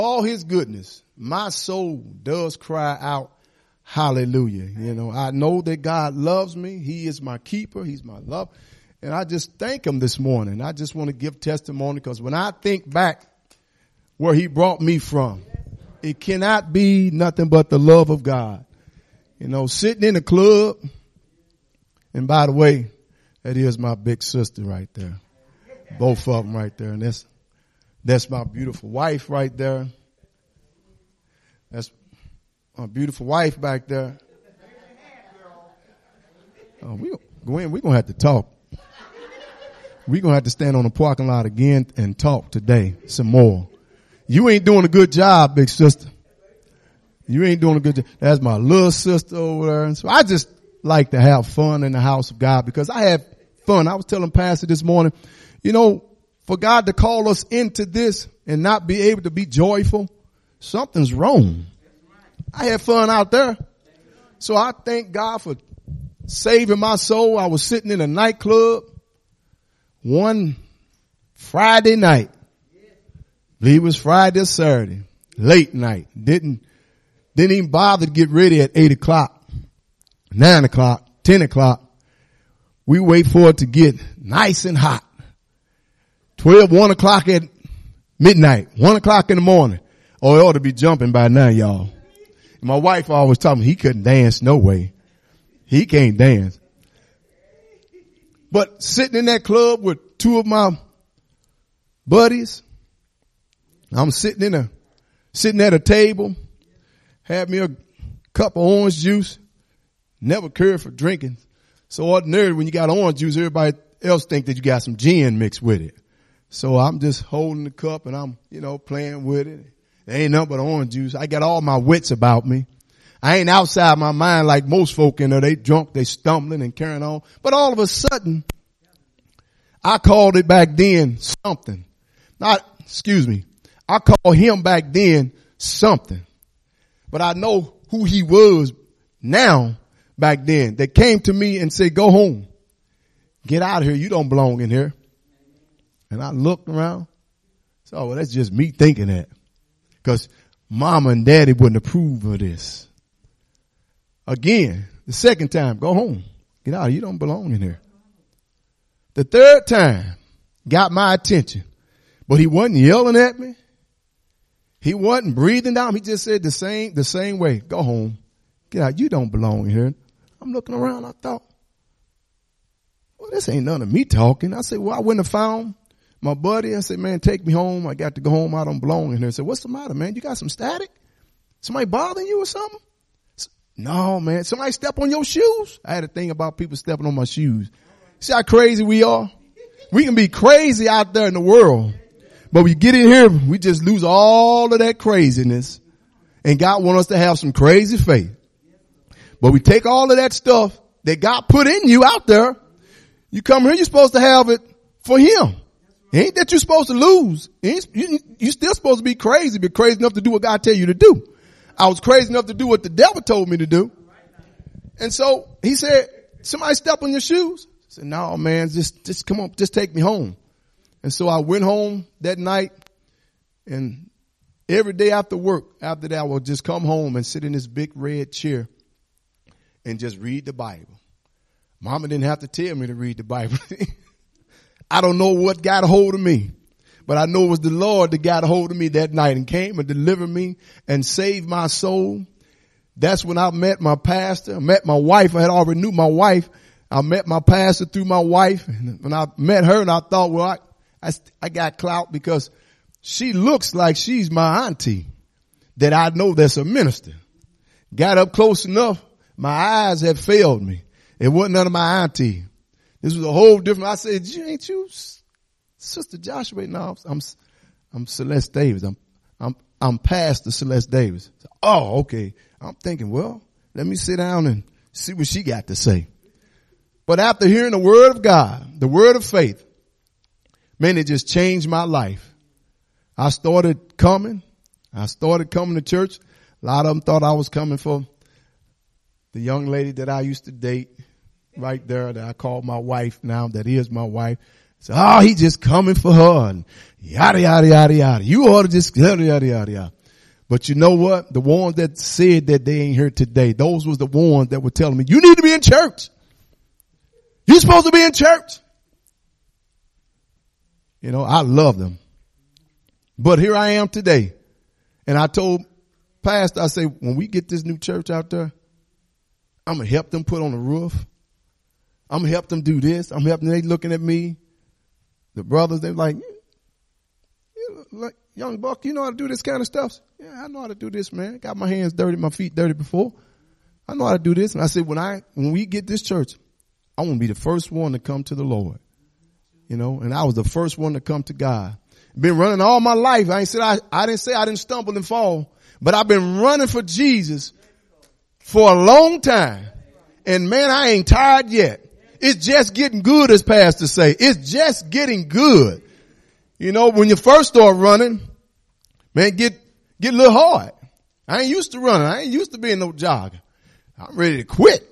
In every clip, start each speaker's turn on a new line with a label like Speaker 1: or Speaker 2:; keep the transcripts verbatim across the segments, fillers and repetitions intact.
Speaker 1: all his goodness, my soul does cry out, hallelujah. You know, I know that God loves me. He is my keeper. He's my love. And I just thank him this morning. I just want to give testimony because when I think back where he brought me from, it cannot be nothing but the love of God. You know, sitting in the club. And by the way, that is my big sister right there. Both of them right there. And that's, that's my beautiful wife right there. That's my beautiful wife back there. Oh, we, Gwen, we're going to have to talk. We're going to have to stand on the parking lot again and talk today some more. You ain't doing a good job, big sister. You ain't doing a good job. That's my little sister over there. And so I just like to have fun in the house of God because I have fun. I was telling Pastor this morning, you know, for God to call us into this and not be able to be joyful, something's wrong. I had fun out there. So I thank God for saving my soul. I was sitting in a nightclub one Friday night. I believe it was Friday or Saturday. Late night. Didn't, didn't even bother to get ready at eight o'clock, nine o'clock, ten o'clock. We wait for it to get nice and hot. Twelve, one o'clock at midnight, one o'clock in the morning. Oh, it ought to be jumping by now, y'all. And my wife always told me he couldn't dance no way. He can't dance. But sitting in that club with two of my buddies, I'm sitting in a, sitting at a table, had me a cup of orange juice, never cared for drinking. So ordinarily when you got orange juice, everybody else think that you got some gin mixed with it. So I'm just holding the cup and I'm, you know, playing with it. There ain't nothing but orange juice. I got all my wits about me. I ain't outside my mind like most folk, you know, they drunk, they stumbling and carrying on. But all of a sudden, I called it back then something. Not, excuse me. I called him back then something. But I know who he was now back then. That came to me and said, go home. Get out of here. You don't belong in here. And I looked around. So well, that's just me thinking that. Because mama and daddy wouldn't approve of this. Again, the second time, go home. Get out. You don't belong in here. The third time got my attention. But he wasn't yelling at me. He wasn't breathing down. He just said the same, the same way. Go home. Get out. You don't belong in here. I'm looking around. I thought, well, this ain't none of me talking. I said, well, I wouldn't have found my buddy. I said, man, take me home. I got to go home. I don't belong in here. I said, what's the matter, man? You got some static? Somebody bothering you or something? No, man. Somebody step on your shoes? I had a thing about people stepping on my shoes. See how crazy we are? We can be crazy out there in the world, but we get in here, we just lose all of that craziness. And God wants us to have some crazy faith. But we take all of that stuff that God put in you out there. You come here, you're supposed to have it for him. It ain't that you're supposed to lose. You, you're still supposed to be crazy, but crazy enough to do what God tell you to do. I was crazy enough to do what the devil told me to do. And so he said, somebody step on your shoes. I said, no, man, just, just come on, just take me home. And so I went home that night, and every day after work, after that, I would just come home and sit in this big red chair and just read the Bible. Mama didn't have to tell me to read the Bible. I don't know what got a hold of me, but I know it was the Lord that got a hold of me that night and came and delivered me and saved my soul. That's when I met my pastor. I met my wife. I had already knew my wife. I met my pastor through my wife. And when I met her, and I thought, well, I, I, I got clout because she looks like she's my auntie that I know that's a minister. Got up close enough. My eyes had failed me. It wasn't none of my auntie. This was a whole different. I said, ain't you Sister Joshua? No, I'm, I'm Celeste Davis. I'm, I'm, I'm Pastor Celeste Davis. Oh, okay. I'm thinking, well, let me sit down and see what she got to say. But after hearing the word of God, the word of faith, man, it just changed my life. I started coming. I started coming to church. A lot of them thought I was coming for the young lady that I used to date right there that I called my wife now, that is my wife. So, oh, he just coming for her and yada, yada, yada, yada. You ought to just yada, yada, yada, yada. But you know what? The ones that said that they ain't here today, those was the ones that were telling me, you need to be in church. You're supposed to be in church. You know, I love them. But here I am today. And I told Pastor, I say, when we get this new church out there, I'm going to help them put on the roof. I'm going to help them do this. I'm helping them. They looking at me. The brothers, they're like, you know, like, young buck, you know how to do this kind of stuff? Yeah, I know how to do this, man. Got my hands dirty, my feet dirty before. I know how to do this. And I said, when I, when we get this church, I want to be the first one to come to the Lord. You know, and I was the first one to come to God. Been running all my life. I ain't said I, I didn't say I didn't stumble and fall, but I've been running for Jesus for a long time. And man, I ain't tired yet. It's just getting good, as Pastor say. It's just getting good. You know, when you first start running, man, get, get a little hard. I ain't used to running. I ain't used to being no jogger. I'm ready to quit.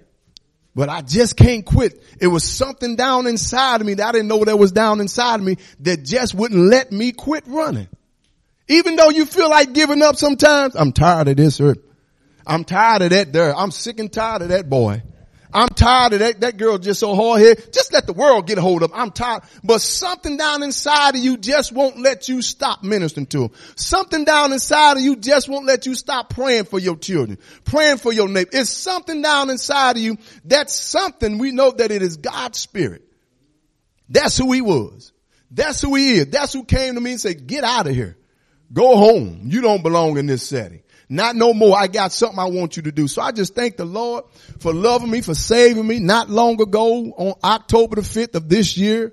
Speaker 1: But I just can't quit. It was something down inside of me that I didn't know that was down inside of me that just wouldn't let me quit running. Even though you feel like giving up sometimes, I'm tired of this earth. I'm tired of that there. I'm sick and tired of that boy. I'm tired of that, that girl just so hard headed. Just let the world get a hold of. I'm tired. But something down inside of you just won't let you stop ministering to them. Something down inside of you just won't let you stop praying for your children, praying for your neighbor. It's something down inside of you. That's something we know that it is God's spirit. That's who he was. That's who he is. That's who came to me and said, get out of here. Go home. You don't belong in this setting. Not no more. I got something I want you to do. So I just thank the Lord for loving me, for saving me. Not long ago on October the fifth of this year,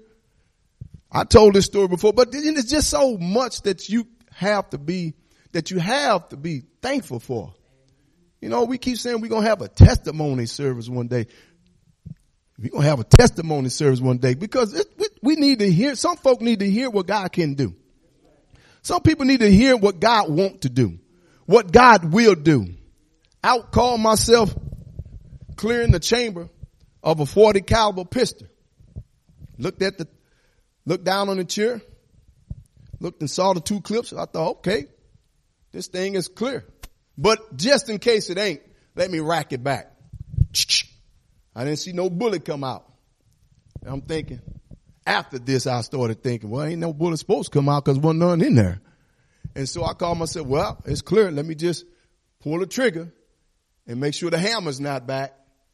Speaker 1: I told this story before, but it's just so much that you have to be, that you have to be thankful for. You know, we keep saying we're going to have a testimony service one day. We're going to have a testimony service one day because it, we, we need to hear, some folk need to hear what God can do. Some people need to hear what God wants to do. What God will do. I call myself clearing the chamber of a forty caliber pistol. Looked at the, looked down on the chair, looked and saw the two clips. I thought, okay, this thing is clear. But just in case it ain't, let me rack it back. I didn't see no bullet come out. And I'm thinking, after this, I started thinking, well, ain't no bullet supposed to come out because wasn't none in there. And so I called myself, well, it's clear. Let me just pull the trigger and make sure the hammer's not back.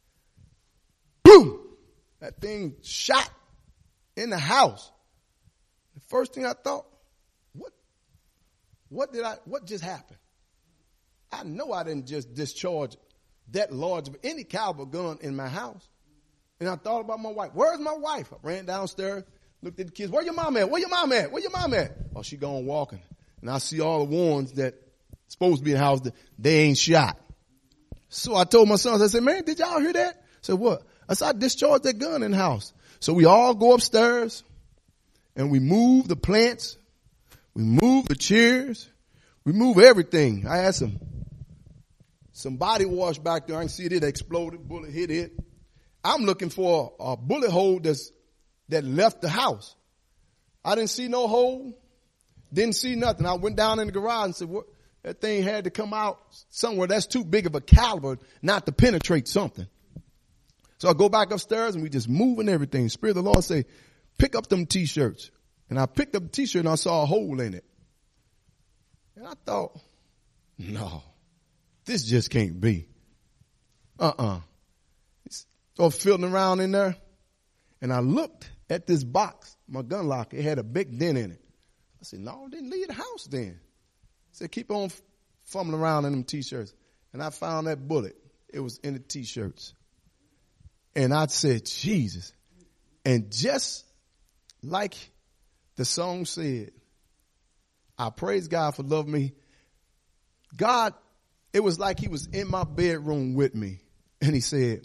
Speaker 1: Boom! That thing shot in the house. The first thing I thought, what, what did I, what just happened? I know I didn't just discharge that large of any caliber gun in my house. And I thought about my wife. Where's my wife? I ran downstairs, looked at the kids. Where your mom at? Where your mom at? Where your mom at? Oh, she gone walking. And I see all the ones that supposed to be in the house that they ain't shot. So I told my sons, I said, man, did y'all hear that? I said, what? I said, I discharged that gun in the house. So we all go upstairs and we move the plants. We move the chairs. We move everything. I had some, some body wash back there. I can see it, it exploded, bullet hit it. I'm looking for a bullet hole that's, that left the house. I didn't see no hole. Didn't see nothing. I went down in the garage and said, what? That thing had to come out somewhere. That's too big of a caliber not to penetrate something. So I go back upstairs and we just moving everything. Spirit of the Lord say, pick up them t-shirts. And I picked up the t-shirt and I saw a hole in it. And I thought, no, this just can't be. Uh-uh. So I was feeling around in there and I looked at this box, my gun locker. It had a big dent in it. I said, no, didn't leave the house then. I said, keep on fumbling around in them t-shirts. And I found that bullet. It was in the t-shirts. And I said, Jesus. And just like the song said, I praise God for loving me. God, it was like he was in my bedroom with me. And he said,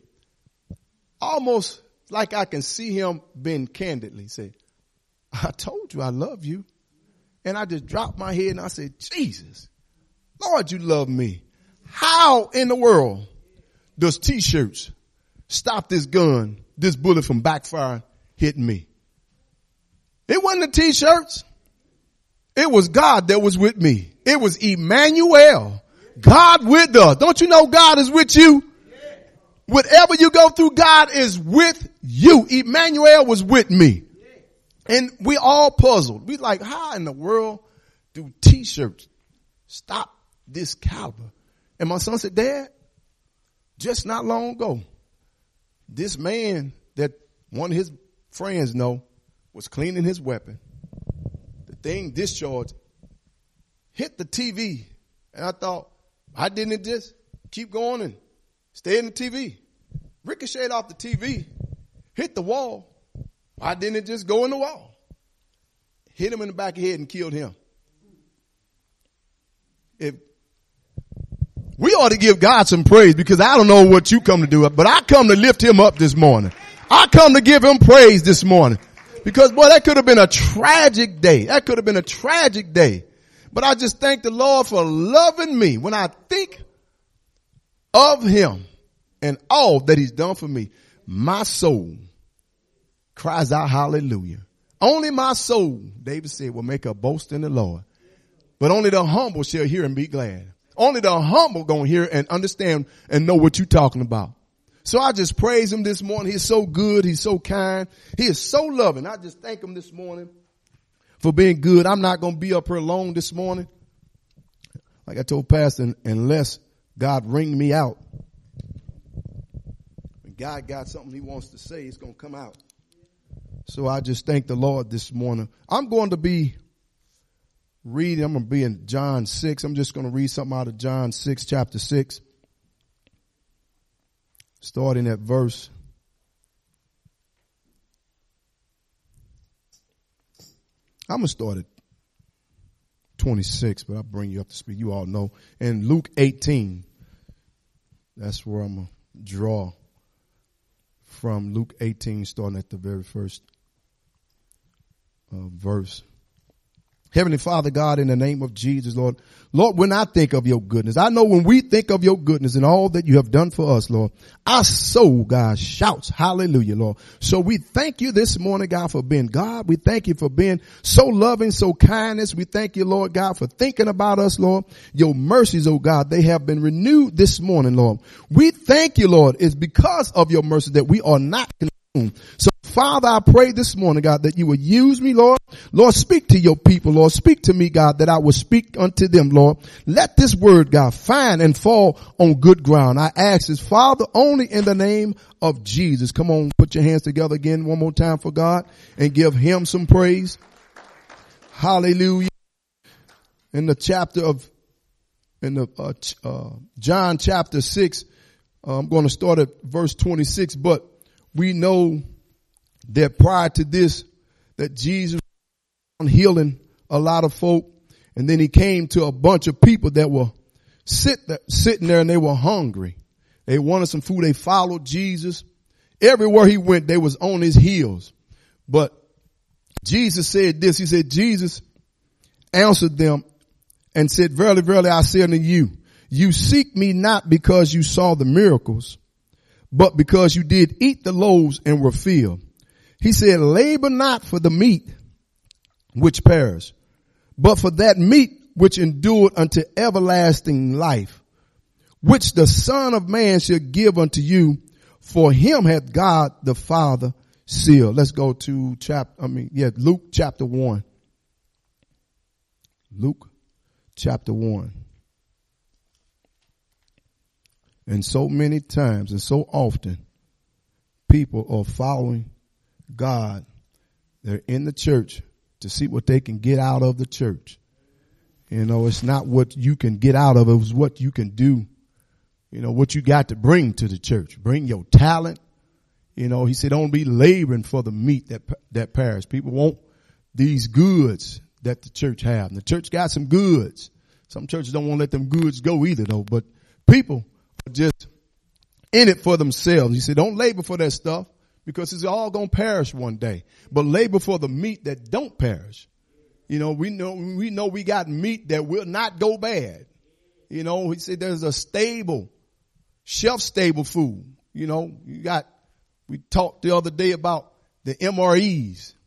Speaker 1: almost like I can see him being candidly. He said, I told you I love you. And I just dropped my head and I said, Jesus, Lord, you love me. How in the world does t-shirts stop this gun, this bullet from backfiring, hitting me? It wasn't the t-shirts. It was God that was with me. It was Emmanuel. God with us. Don't you know God is with you? Whatever you go through, God is with you. Emmanuel was with me. And we all puzzled. We like, how in the world do t-shirts stop this caliber? And my son said, Dad, just not long ago, this man that one of his friends know was cleaning his weapon. The thing discharged, hit the T V. And I thought, why didn't it just keep going and stay in the T V? Ricocheted off the T V, hit the wall. Why didn't it just go in the wall? Hit him in the back of the head and killed him. If we ought to give God some praise, because I don't know what you come to do, but I come to lift him up this morning. I come to give him praise this morning. Because, boy, that could have been a tragic day. That could have been a tragic day. But I just thank the Lord for loving me. When I think of him and all that he's done for me, my soul cries out hallelujah. Only my soul, David said, will make a boast in the Lord. But only the humble shall hear and be glad. Only the humble gonna hear and understand and know what you're talking about. So I just praise him this morning. He's so good. He's so kind. He is so loving. I just thank him this morning for being good. I'm not going to be up here alone this morning. Like I told Pastor, unless God ring me out. When God got something he wants to say, it's going to come out. So I just thank the Lord this morning. I'm going to be reading. I'm going to be in John six. I'm just going to read something out of John six, chapter six. Starting at verse I'm going to start at twenty-six, but I'll bring you up to speed. You all know. And Luke eighteen, that's where I'm going to draw from. Luke eighteen, starting at the very first uh, verse. Heavenly Father God, in the name of Jesus, Lord, Lord, when I think of your goodness, I know when we think of your goodness and all that you have done for us, Lord, our soul, God, shouts hallelujah, Lord. So we thank you this morning, God, for being God. We thank you for being so loving, so kindness. We thank you, Lord God, for thinking about us, Lord. Your mercies, oh God, they have been renewed this morning, Lord. We thank you, Lord. It's because of your mercy that we are not consumed. So Father, I pray this morning, God, that you would use me, Lord. Lord, speak to your people, Lord. Speak to me, God, that I will speak unto them, Lord. Let this word, God, find and fall on good ground. I ask this, Father, only in the name of Jesus. Come on, put your hands together again one more time for God and give him some praise. Hallelujah. In the chapter of, in the uh, uh, John chapter six, uh, I'm going to start at verse twenty-six, but we know that prior to this, that Jesus was healing a lot of folk, and then he came to a bunch of people that were sit there, sitting there and they were hungry. They wanted some food. They followed Jesus. Everywhere he went, they was on his heels. But Jesus said this. He said, Jesus answered them and said, verily, verily, I say unto you, you seek me not because you saw the miracles, but because you did eat the loaves and were filled. He said, labor not for the meat which perish, but for that meat which endured unto everlasting life, which the Son of Man shall give unto you, for him hath God the Father sealed. Let's go to chapter, I mean, yeah, Luke chapter one. Luke chapter one. And so many times and so often, people are following God. They're in the church to see what they can get out of the church. You know, it's not what you can get out of it, it's what you can do. You know, what you got to bring to the church. Bring your talent. You know, he said, don't be laboring for the meat that, that perish. People want these goods that the church have. And the church got some goods. Some churches don't want to let them goods go either though, but people are just in it for themselves. He said, don't labor for that stuff, because it's all going to perish one day. But labor for the meat that don't perish. You know, we know, we know we got meat that will not go bad. You know, he said there's a stable, shelf stable food. You know, you got, we talked the other day about the M R Es.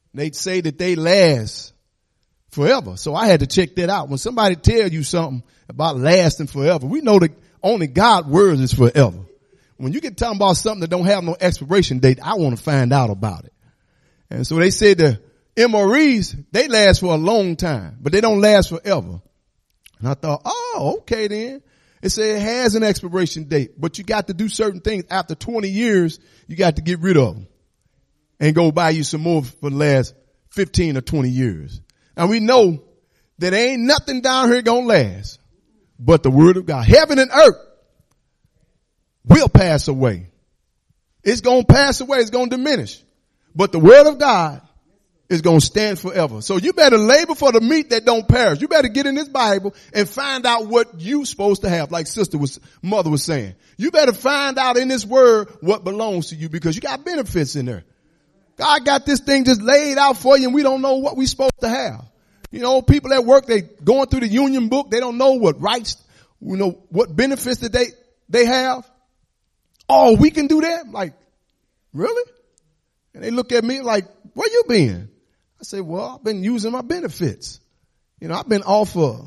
Speaker 1: They say that they last forever. So I had to check that out. When somebody tell you something about lasting forever, we know that only God's word is forever. When you get talking about something that don't have no expiration date, I want to find out about it. And so they said the M R Es, they last for a long time, but they don't last forever. And I thought, oh, okay then. It said it has an expiration date, but you got to do certain things. After twenty years, you got to get rid of them and go buy you some more for the last fifteen or twenty years. And we know that ain't nothing down here gonna last but the word of God. Heaven and earth will pass away. It's gonna pass away. It's gonna diminish. But the word of God is going to stand forever. So you better labor for the meat that don't perish. You better get in this Bible and find out what you supposed to have. Like sister was, mother was saying, you better find out in this word what belongs to you, because you got benefits in there. God got this thing just laid out for you, and we don't know what we supposed to have. You know, people at work, they going through the union book. They don't know what rights, you know, what benefits that they, they have. Oh, we can do that? Like, really? And they look at me like, where you been? I say, well, I've been using my benefits. You know, I've been off for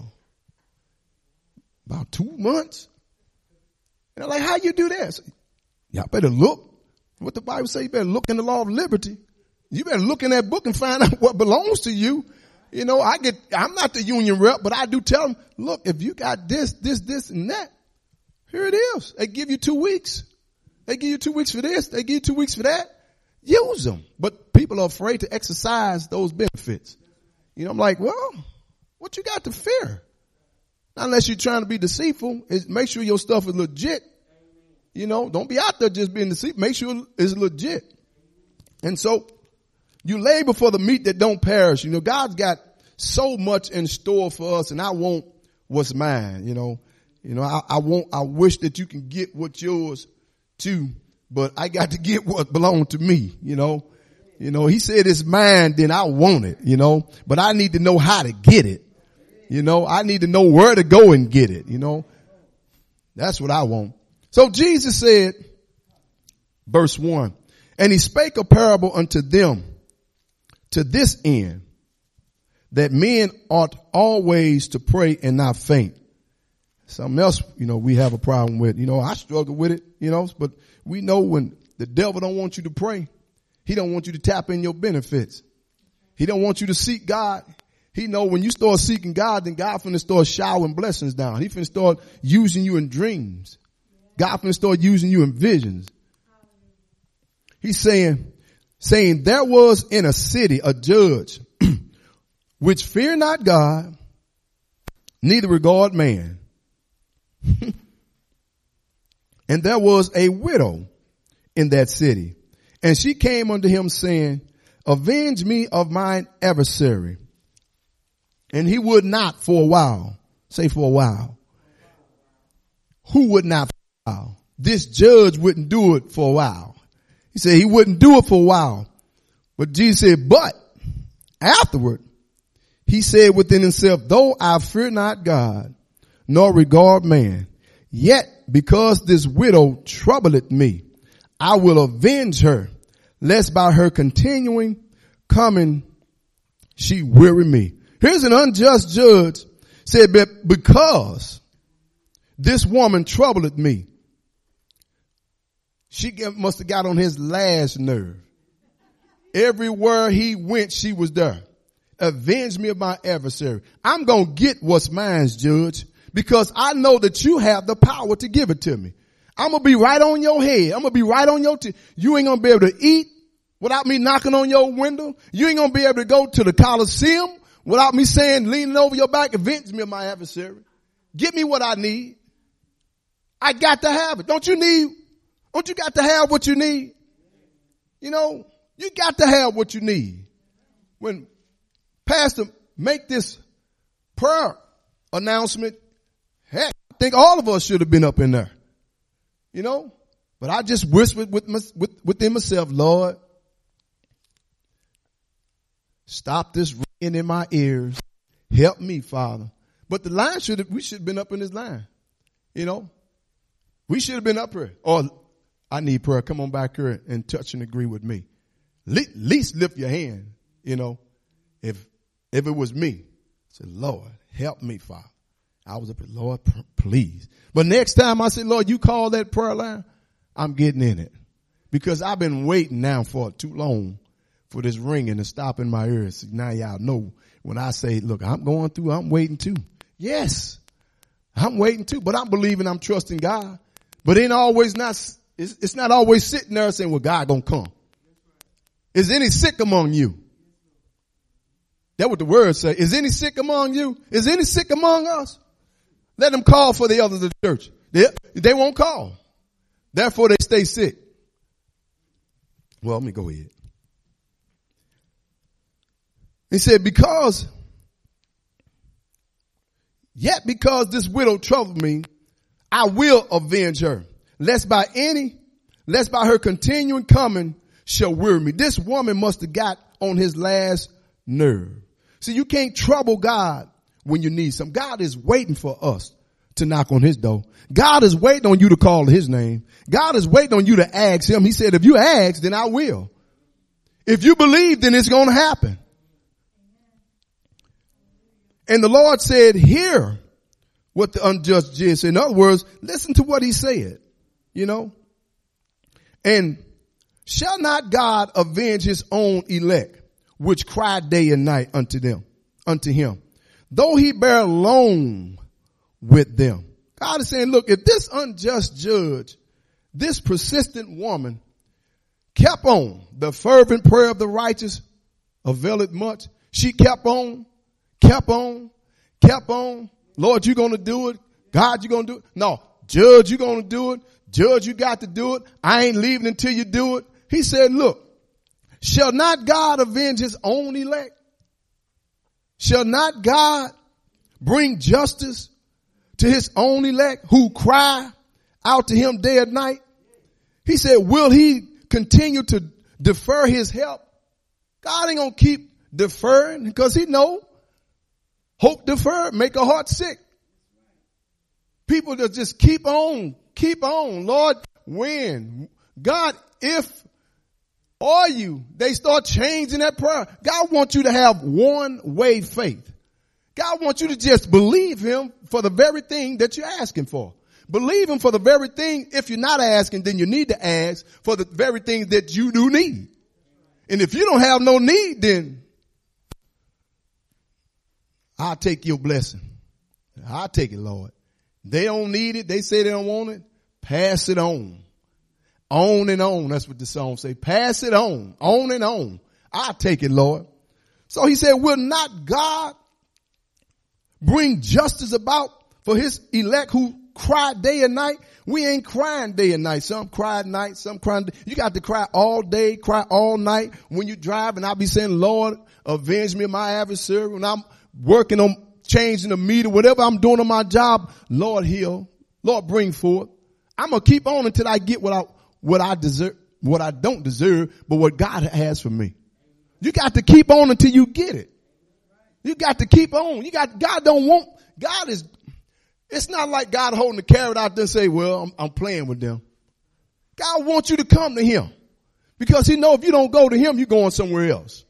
Speaker 1: about two months. And they're like, how you do that? I say, y'all better look. What the Bible say, you better look in the law of liberty. You better look in that book and find out what belongs to you. You know, I get, I'm not the union rep, but I do tell them, look, if you got this, this, this, and that, here it is. They give you two weeks. They give you two weeks for this. They give you two weeks for that. Use them. But people are afraid to exercise those benefits. You know, I'm like, well, what you got to fear? Not unless you're trying to be deceitful. Is make sure your stuff is legit. You know, don't be out there just being deceitful. Make sure it's legit. And so you labor for the meat that don't perish. You know, God's got so much in store for us, and I want what's mine. You know, you know, I, I want, I wish that you can get what's yours too. But I got to get what belonged to me, you know. You know, he said it's mine, then I want it, you know. But I need to know how to get it. You know, I need to know where to go and get it, you know. That's what I want. So Jesus said, verse one, and he spake a parable unto them to this end, that men ought always to pray and not faint. Something else, you know, we have a problem with. You know, I struggle with it, you know, but we know when the devil don't want you to pray, he don't want you to tap in your benefits. He don't want you to seek God. He know when you start seeking God, then God finna start showering blessings down. He finna start using you in dreams. God finna start using you in visions. He's saying, saying there was in a city a judge which fear not God, neither regard man. And there was a widow in that city, and she came unto him saying, avenge me of mine adversary. And he would not for a while. Say for a while. Who would not for a while? This judge wouldn't do it for a while. He said he wouldn't do it for a while. But Jesus said, but afterward, he said within himself, though I fear not God, nor regard man, yet because this widow troubleth me, I will avenge her, lest by her continuing coming she weary me. Here's an unjust judge said, but because this woman troubleth me, she must have got on his last nerve. Everywhere he went, she was there. Avenge me of my adversary. I'm going to get what's mine, judge, because I know that you have the power to give it to me. I'm going to be right on your head. I'm going to be right on your t- You ain't going to be able to eat without me knocking on your window. You ain't going to be able to go to the Coliseum without me saying, leaning over your back, avenge me of my adversary. Give me what I need. I got to have it. Don't you need, don't you got to have what you need? You know, you got to have what you need. When Pastor make this prayer announcement, heck, I think all of us should have been up in there. You know, but I just whispered with my, with, within myself, Lord, stop this ringing in my ears. Help me, Father. But the line should have, we should have been up in this line. You know, we should have been up here. Or I need prayer. Come on back here and touch and agree with me. Le- least lift your hand. You know, if, if it was me, I said, Lord, help me, Father. I was up at, Lord, please. But next time I said, Lord, you call that prayer line, I'm getting in it. Because I've been waiting now for too long for this ringing to stop in my ears. Now y'all know when I say, look, I'm going through, I'm waiting too. Yes, I'm waiting too, but I'm believing, I'm trusting God. But it ain't always not, it's, it's not always sitting there saying, well, God gonna come. Is any sick among you? That's what the word say. Is any sick among you? Is any sick among us? Let them call for the others of the church. They, they won't call. Therefore, they stay sick. Well, let me go ahead. He said, because, yet because this widow troubled me, I will avenge her, lest by any, lest by her continuing coming shall weary me. This woman must have got on his last nerve. See, you can't trouble God when you need something. God is waiting for us to knock on his door. God is waiting on you to call his name. God is waiting on you to ask him. He said, if you ask, then I will. If you believe, then it's going to happen. And the Lord said, hear what the unjust judge said. In other words, listen to what he said, you know. And shall not God avenge his own elect, which cry day and night unto them, unto him, though he bear long with them. God is saying, look, if this unjust judge, this persistent woman kept on, the fervent prayer of the righteous availeth much. She kept on, kept on, kept on. Lord, you're going to do it. God, you're going to do it. No, judge, you're going to do it. Judge, you got to do it. I ain't leaving until you do it. He said, look, shall not God avenge his own elect? Shall not God bring justice to his own elect who cry out to him day and night? He said, will he continue to defer his help? God ain't going to keep deferring because he know hope deferred make a heart sick. People that just keep on, keep on. Lord, when? God, if or you, they start changing that prayer. God wants you to have one way faith. God wants you to just believe him for the very thing that you're asking for. Believe him for the very thing. If you're not asking, then you need to ask for the very thing that you do need. And if you don't have no need, then I'll take your blessing. I'll take it, Lord. They don't need it. They say they don't want it. Pass it on. On and on. That's what the song say. Pass it on. On and on. I'll take it, Lord. So he said, will not God bring justice about for his elect who cry day and night? We ain't crying day and night. Some cry at night, some cry. You got to cry all day, cry all night. When you drive, and I'll be saying, Lord, avenge me of my adversary. When I'm working on changing the meter, whatever I'm doing on my job, Lord, heal. Lord, bring forth. I'm going to keep on until I get what I, what I deserve, what I don't deserve, but what God has for me. You got to keep on until you get it. You got to keep on. You got, God don't want, God is, it's not like God holding the carrot out there and say, well, I'm, I'm playing with them. God wants you to come to him because he know if you don't go to him, you're going somewhere else.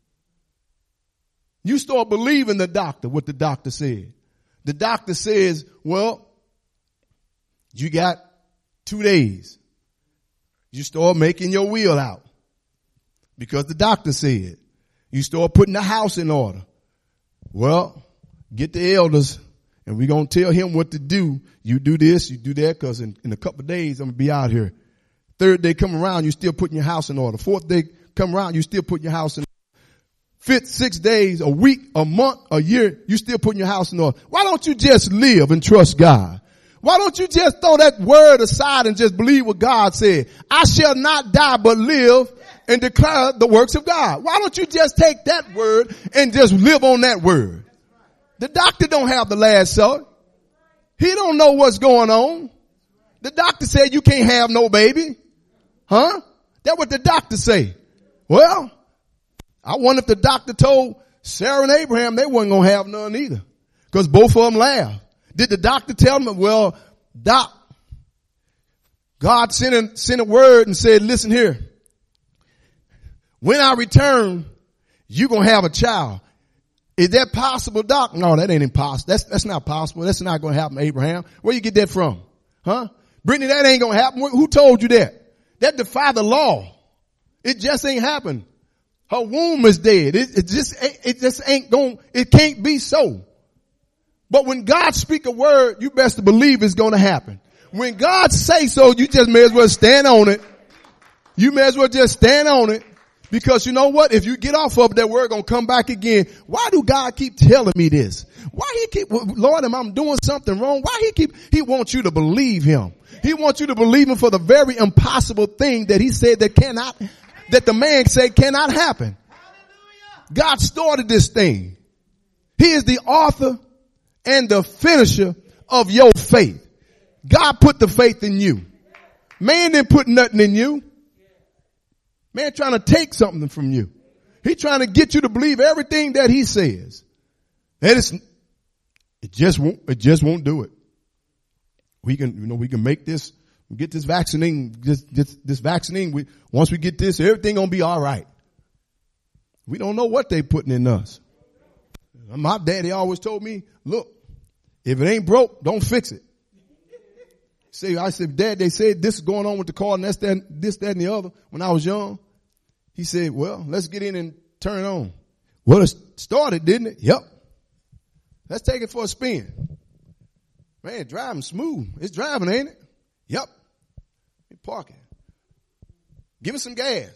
Speaker 1: You start believing the doctor, what the doctor said. The doctor says, well, you got two days. You start making your will out because the doctor said. You start putting the house in order. Well, get the elders and we're going to tell him what to do. You do this, you do that, because in, in a couple of days I'm going to be out here. Third day come around, you still putting your house in order. Fourth day come around, you still putting your house in order. Fifth, six days, a week, a month, a year, you still putting your house in order. Why don't you just live and trust God? Why don't you just throw that word aside and just believe what God said? I shall not die but live and declare the works of God. Why don't you just take that word and just live on that word? The doctor don't have the last say. He don't know what's going on. The doctor said you can't have no baby. Huh? That's what the doctor say. Well, I wonder if the doctor told Sarah and Abraham they wasn't going to have none either. Because both of them laughed. Did the doctor tell them, well, doc, God sent a, sent a word and said, listen here. When I return, you going to have a child. Is that possible, Doc? No, that ain't impossible. That's, that's not possible. That's not going to happen, Abraham. Where you get that from? Huh? Brittany, that ain't going to happen. Who told you that? That defy the law. It just ain't happened. Her womb is dead. It, it just, it just ain't going, it can't be so. But when God speak a word, you best believe it's going to happen. When God say so, you just may as well stand on it. You may as well just stand on it. Because you know what? If you get off of it, that word gonna come back again. Why do God keep telling me this? Why he keep, Lord, am I doing something wrong? Why he keep, he wants you to believe him. He wants you to believe him for the very impossible thing that he said that cannot, that the man said cannot happen. God started this thing. He is the author and the finisher of your faith. God put the faith in you. Man didn't put nothing in you. Man trying to take something from you. He trying to get you to believe everything that he says. And it's, it just won't, it just won't do it. We can, you know, we can make this, get this vaccine, this, this, this vaccine. We, once we get this, everything gonna be all right. We don't know what they putting in us. My daddy always told me, look, if it ain't broke, don't fix it. See, I said, Dad, they said this is going on with the car and that's that, this, that, and the other when I was young. He said, well, let's get in and turn it on. Well, it started, didn't it? Yep. Let's take it for a spin. Man, driving smooth. It's driving, ain't it? Yep. We parking. Give it some gas.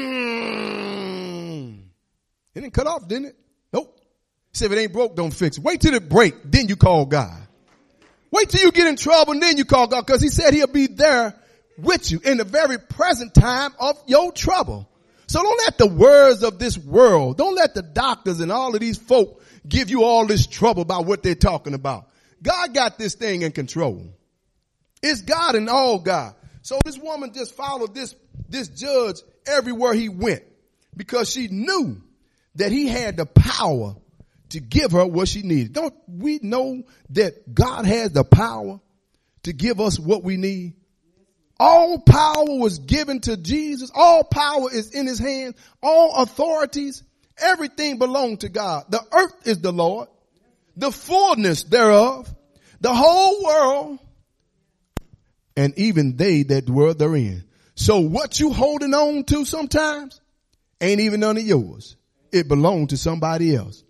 Speaker 1: Mm. It didn't cut off, didn't it? Nope. He said, if it ain't broke, don't fix it. Wait till it break, then you call God. Wait till you get in trouble and then you call God, because he said he'll be there with you in the very present time of your trouble. So don't let the words of this world, don't let the doctors and all of these folk give you all this trouble about what they're talking about. God got this thing in control. It's God and all God. So this woman just followed this, this judge everywhere he went because she knew that he had the power to give her what she needed. Don't we know that God has the power to give us what we need? All power was given to Jesus. All power is in his hand. All authorities, everything belongs to God. The earth is the Lord, the fullness thereof, the whole world, and even they that dwell therein. So what you holding on to sometimes ain't even none of yours. It belongs to somebody else.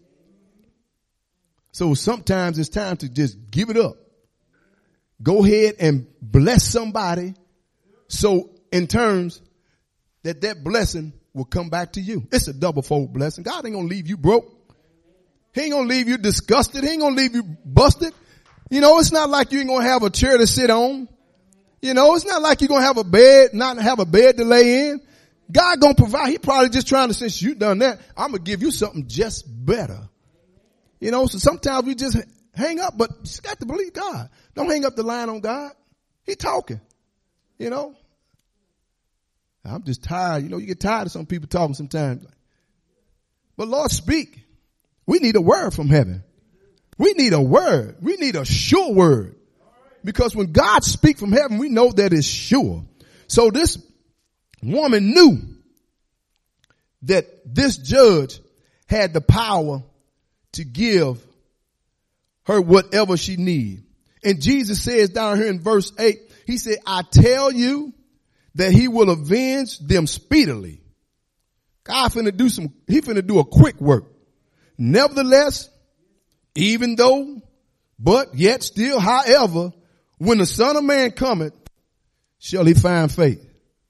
Speaker 1: So sometimes it's time to just give it up. Go ahead and bless somebody so in terms that that blessing will come back to you. It's a double fold blessing. God ain't going to leave you broke. He ain't going to leave you disgusted. He ain't going to leave you busted. You know, it's not like you ain't going to have a chair to sit on. You know, it's not like you're going to have a bed, not have a bed to lay in. God going to provide. He probably just trying to, since you done that, I'm going to give you something just better. You know, so sometimes we just hang up, but you just got to believe God. Don't hang up the line on God. He talking, you know. I'm just tired. You know, you get tired of some people talking sometimes. But Lord, speak. We need a word from heaven. We need a word. We need a sure word. Because when God speaks from heaven, we know that it's sure. So this woman knew that this judge had the power to give her whatever she needed. And Jesus says down here in verse eight, he said, I tell you that he will avenge them speedily. God finna do some, he finna do a quick work. Nevertheless, even though, but yet still, however, when the Son of Man cometh, shall he find faith.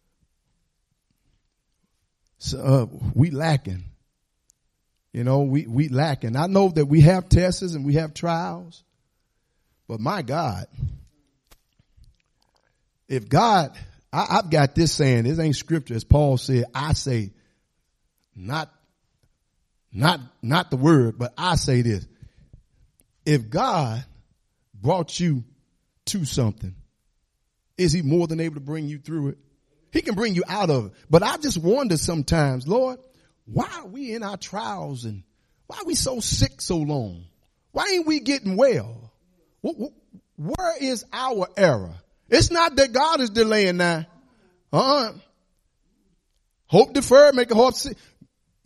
Speaker 1: So, uh, we lacking. You know, we, we lacking. I know that we have tests and we have trials, but my God, if God, I, I've got this saying, this ain't scripture, as Paul said, I say, not, not, not the word, but I say this. If God brought you to something, is he more than able to bring you through it? He can bring you out of it. But I just wonder sometimes, Lord, why are we in our trials and why are we so sick so long? Why ain't we getting well? Where is our error? It's not that God is delaying now. Uh-uh. Hope deferred, make a hope see.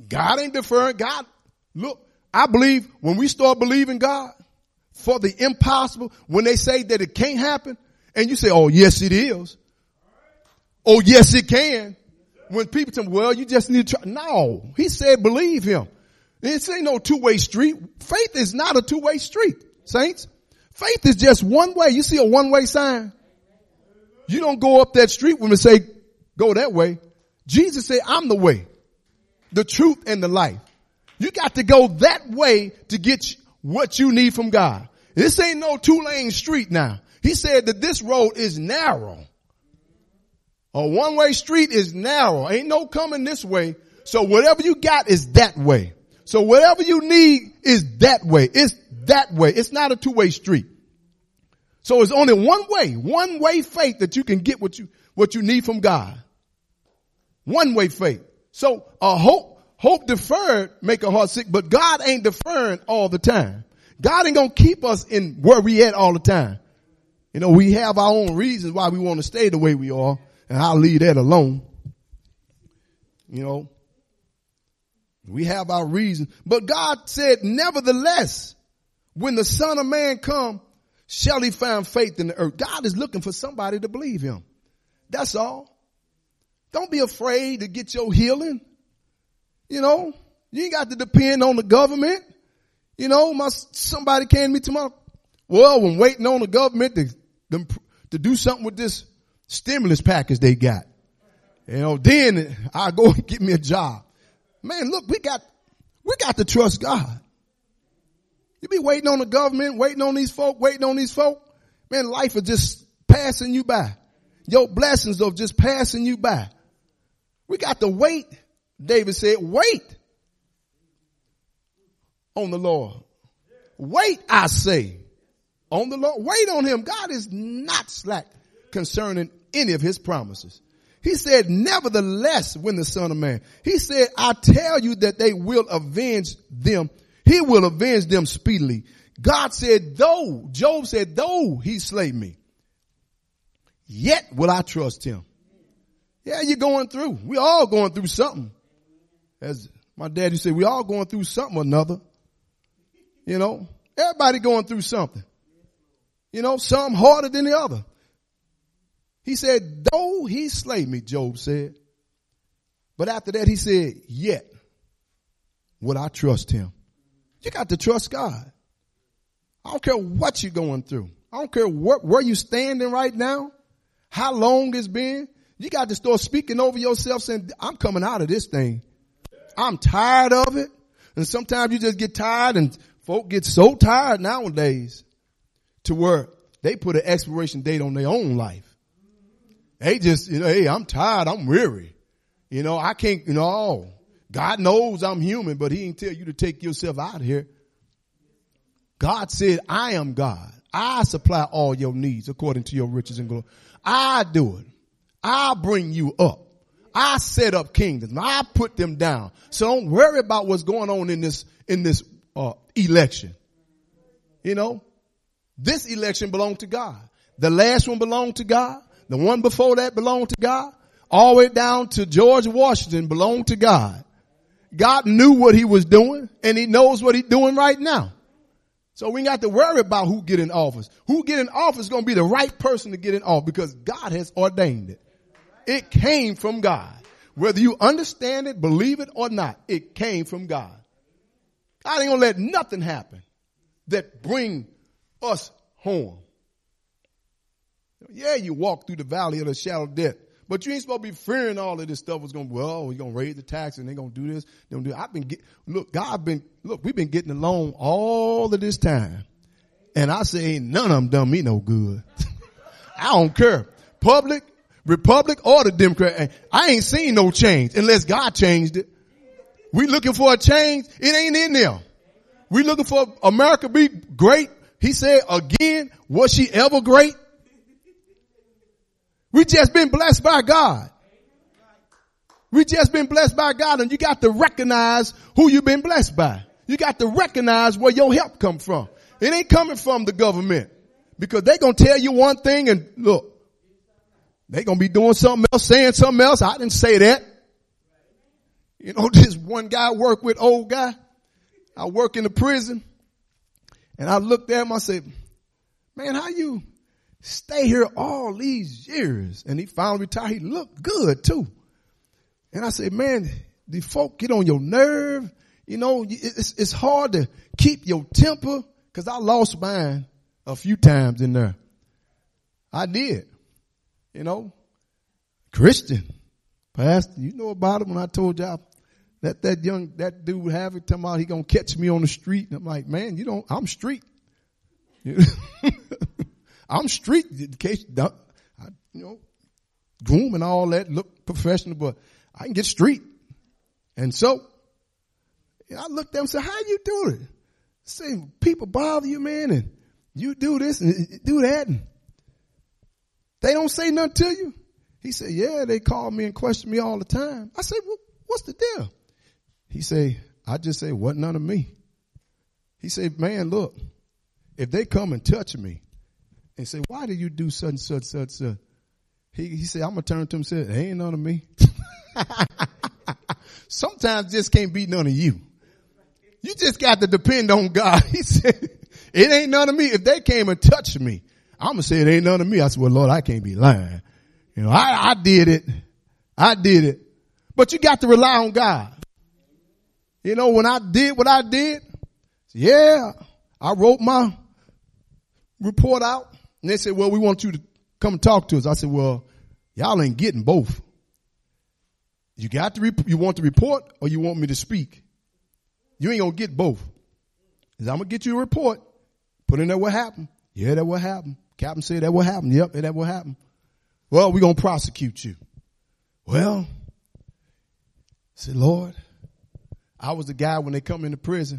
Speaker 1: God ain't deferring. God, look, I believe when we start believing God for the impossible, when they say that it can't happen, and you say, oh, yes, it is. Oh, yes, it can. When people tell me, well, you just need to try. No, he said, believe him. This ain't no two-way street. Faith is not a two-way street, saints. Faith is just one way. You see a one-way sign? You don't go up that street when they say, go that way. Jesus said, I'm the way, the truth, and the life. You got to go that way to get what you need from God. This ain't no two-lane street now. He said that this road is narrow. A one-way street is narrow. Ain't no coming this way. So whatever you got is that way. So whatever you need is that way. It's that way. It's not a two-way street. So it's only one way, one way faith that you can get what you, what you need from God. One way faith. So a hope, hope deferred make a heart sick, but God ain't deferring all the time. God ain't going to keep us in where we at all the time. You know, we have our own reasons why we want to stay the way we are, and I'll leave that alone. You know, we have our reasons, but God said, nevertheless, when the Son of Man come, shall he find faith in the earth? God is looking for somebody to believe him. That's all. Don't be afraid to get your healing. You know, you ain't got to depend on the government. You know, my, somebody came to me tomorrow. Well, when waiting on the government to, to, to do something with this stimulus package they got, you know, then I go and get me a job. Man, look, we got, we got to trust God. You be waiting on the government, waiting on these folk, waiting on these folk. Man, life is just passing you by. Your blessings are just passing you by. We got to wait. David said, wait on the Lord. Wait, I say, on the Lord. Wait on him. God is not slack concerning any of his promises. He said, nevertheless, when the Son of Man, he said, I tell you that they will avenge them. He will avenge them speedily. God said, though, Job said, though he slay me, yet will I trust him. Yeah, you're going through. We're all going through something. As my daddy said, we all going through something or another. You know, everybody going through something. You know, some harder than the other. He said, though he slay me, Job said. But after that, he said, yet will I trust him. You got to trust God. I don't care what you're going through. I don't care what, where you're standing right now, how long it's been. You got to start speaking over yourself saying, I'm coming out of this thing. I'm tired of it. And sometimes you just get tired, and folk get so tired nowadays to where they put an expiration date on their own life. They just, you know, hey, I'm tired. I'm weary. You know, I can't, you know, God knows I'm human, but he ain't tell you to take yourself out of here. God said, I am God. I supply all your needs according to your riches and glory. I do it. I bring you up. I set up kingdoms. I put them down. So don't worry about what's going on in this, in this, uh, election. You know, this election belonged to God. The last one belonged to God. The one before that belonged to God. All the way down to George Washington belonged to God. God knew what he was doing, and he knows what he's doing right now. So we ain't got to worry about who get in office. Who get in office is going to be the right person to get in office because God has ordained it. It came from God. Whether you understand it, believe it or not, it came from God. God ain't going to let nothing happen that bring us home. Yeah, you walk through the valley of the shadow of death, but you ain't supposed to be fearing all of this stuff was going to, well, we're going to raise the tax and they're going to do this. They're going to do, I've been, get, look, God been, look, we've been getting along all of this time. And I say, ain't none of them done me no good. I don't care. Public, Republic, or the Democrat. I ain't seen no change unless God changed it. We looking for a change. It ain't in there. We looking for America be great. He said again, was she ever great? We just been blessed by God. We just been blessed by God, and you got to recognize who you've been blessed by. You got to recognize where your help come from. It ain't coming from the government because they gonna tell you one thing and look, they gonna be doing something else, saying something else. I didn't say that. You know, this one guy I work with, old guy, I work in the prison, and I looked at him, I said, man, how you stay here all these years? And he finally retired. He looked good too. And I said, man, the folk get on your nerve. You know, it's, it's hard to keep your temper, because I lost mine a few times in there. I did. You know, Christian, pastor, you know about it when I told y'all that that young, that dude have it, talking about he gonna catch me on the street. And I'm like, man, you don't, I'm street. I'm street in case, I, you know, groom and all that, look professional, but I can get street. And so, you know, I looked at him and said, how you doing it? Say, people bother you, man, and you do this and do that, and they don't say nothing to you? He said, yeah, they call me and question me all the time. I said, well, what's the deal? He said, I just say, what none of me. He said, man, look, if they come and touch me and say, why did you do such and such, such, such? He, he said, I'm going to turn to him and say, it ain't none of me. Sometimes just can't be none of you. You just got to depend on God. He said, it ain't none of me. If they came and touched me, I'm going to say it ain't none of me. I said, well, Lord, I can't be lying. You know, I, I did it. I did it. But you got to rely on God. You know, when I did what I did, yeah, I wrote my report out, and they said, well, we want you to come and talk to us. I said, well, y'all ain't getting both. You got to, rep- you want the report or you want me to speak? You ain't going to get both. I'm going to get you a report. Put in there what happened. Yeah, that what happened. Captain said that what happened. Yep, that what happened. Well, we're going to prosecute you. Well, I said, Lord, I was the guy when they come into prison.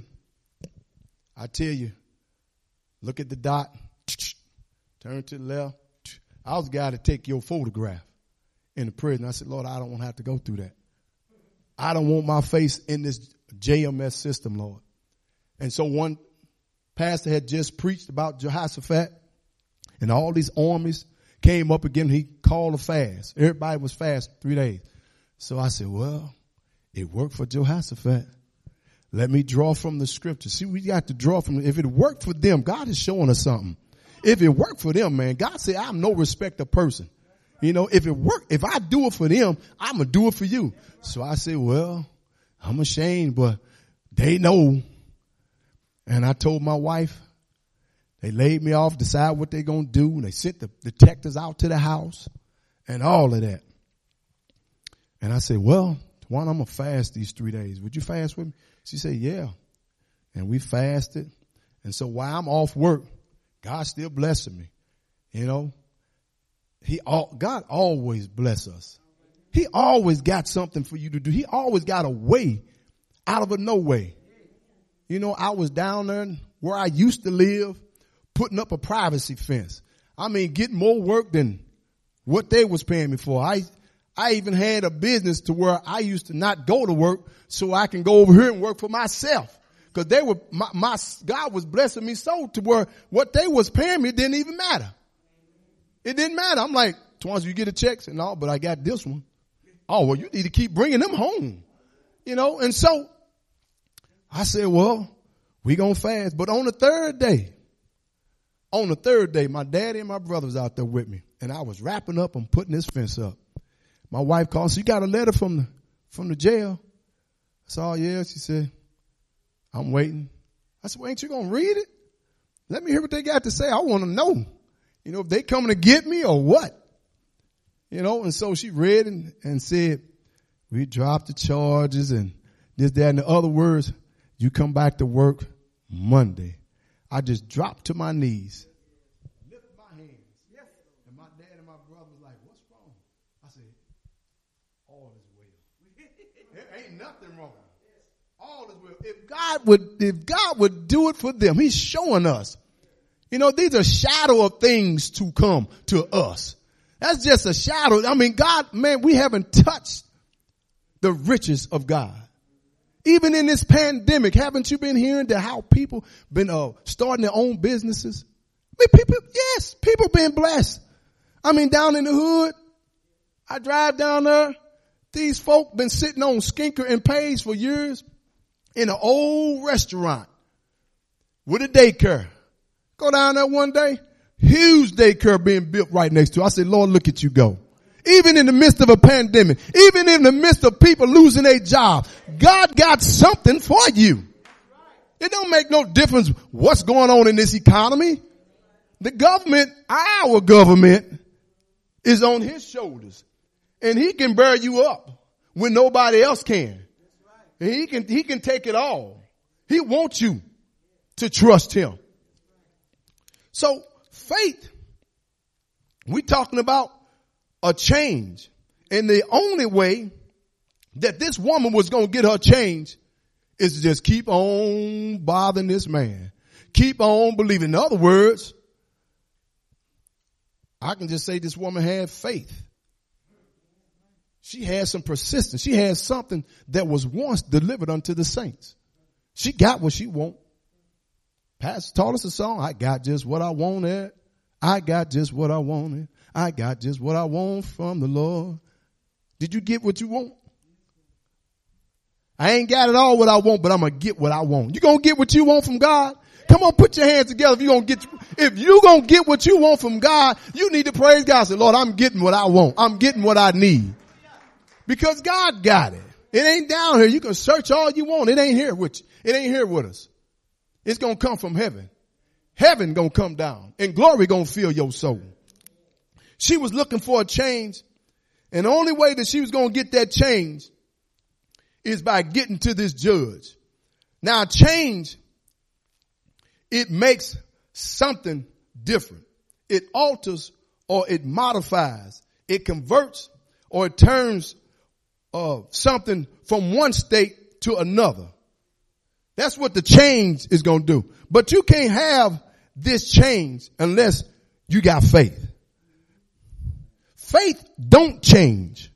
Speaker 1: I tell you, look at the dot, turn to the left. I was the guy to take your photograph in the prison. I said, Lord, I don't want to have to go through that. I don't want my face in this J M S system, Lord. And so one pastor had just preached about Jehoshaphat, and all these armies came up again. He called a fast. Everybody was fast three days. So I said, well, it worked for Jehoshaphat. Let me draw from the scripture. See, we got to draw from, if it worked for them, God is showing us something. If it worked for them, man, God said, I'm no respecter person. You know, if it work, if I do it for them, I'm going to do it for you. So I said, well, I'm ashamed, but they know. And I told my wife, they laid me off, decide what they're going to do. And they sent the detectives out to the house and all of that. And I said, well, Tawana, I'm going to fast these three days. Would you fast with me? She said, yeah. And we fasted. And so while I'm off work, God's still blessing me. You know, he all, God always bless us. He always got something for you to do. He always got a way out of a no way. You know, I was down there where I used to live, putting up a privacy fence. I mean, getting more work than what they was paying me for. I, I even had a business to where I used to not go to work so I can go over here and work for myself. Cause they were, my, my, God was blessing me so to where what they was paying me didn't even matter. It didn't matter. I'm like, once you get a check, and all, but I got this one. Oh, well, you need to keep bringing them home. You know, and so I said, well, we gonna fast. But on the third day, on the third day, my daddy and my brother was out there with me, and I was wrapping up and putting this fence up. My wife called, so you got a letter from the, from the jail? I said, oh yeah. She said, I'm waiting. I said, well, ain't you going to read it? Let me hear what they got to say. I want to know, you know, if they coming to get me or what, you know? And so she read and, and said, we dropped the charges and this, that, and the other words. You come back to work Monday. I just dropped to my knees. Lift my hands. Yes. And my dad and my brother was like, what's wrong? I said, all is well. There ain't nothing wrong. All is well. If God would, if God would do it for them, he's showing us. You know, these are shadow of things to come to us. That's just a shadow. I mean, God, man, we haven't touched the riches of God. Even in this pandemic, haven't you been hearing that how people been uh, starting their own businesses? I mean, people, yes, people been blessed. I mean, down in the hood, I drive down there. These folk been sitting on Skinker and Page for years in an old restaurant with a daycare. Go down there one day, huge daycare being built right next to it. I said, Lord, look at you go. Even in the midst of a pandemic, even in the midst of people losing their job, God got something for you. It don't make no difference what's going on in this economy. The government, our government, is on his shoulders. And he can bear you up when nobody else can. And he can, he can take it all. He wants you to trust him. So faith, we're talking about a change. And the only way that this woman was going to get her change is to just keep on bothering this man. Keep on believing. In other words, I can just say this woman had faith. She had some persistence. She had something that was once delivered unto the saints. She got what she want. Pastor taught us a song. I got just what I wanted. I got just what I wanted. I got just what I want from the Lord. Did you get what you want? I ain't got it all what I want, but I'm going to get what I want. You going to get what you want from God? Come on, put your hands together. If you're going to get, if you going to get what you want from God, you need to praise God. Say, Lord, I'm getting what I want. I'm getting what I need. Because God got it. It ain't down here. You can search all you want. It ain't here with you. It ain't here with us. It's going to come from heaven. Heaven going to come down and glory going to fill your soul. She was looking for a change, and the only way that she was going to get that change is by getting to this judge. Now, change, it makes something different. It alters or it modifies. It converts or it turns uh, something from one state to another. That's what the change is going to do. But you can't have this change unless you got faith. Faith don't change.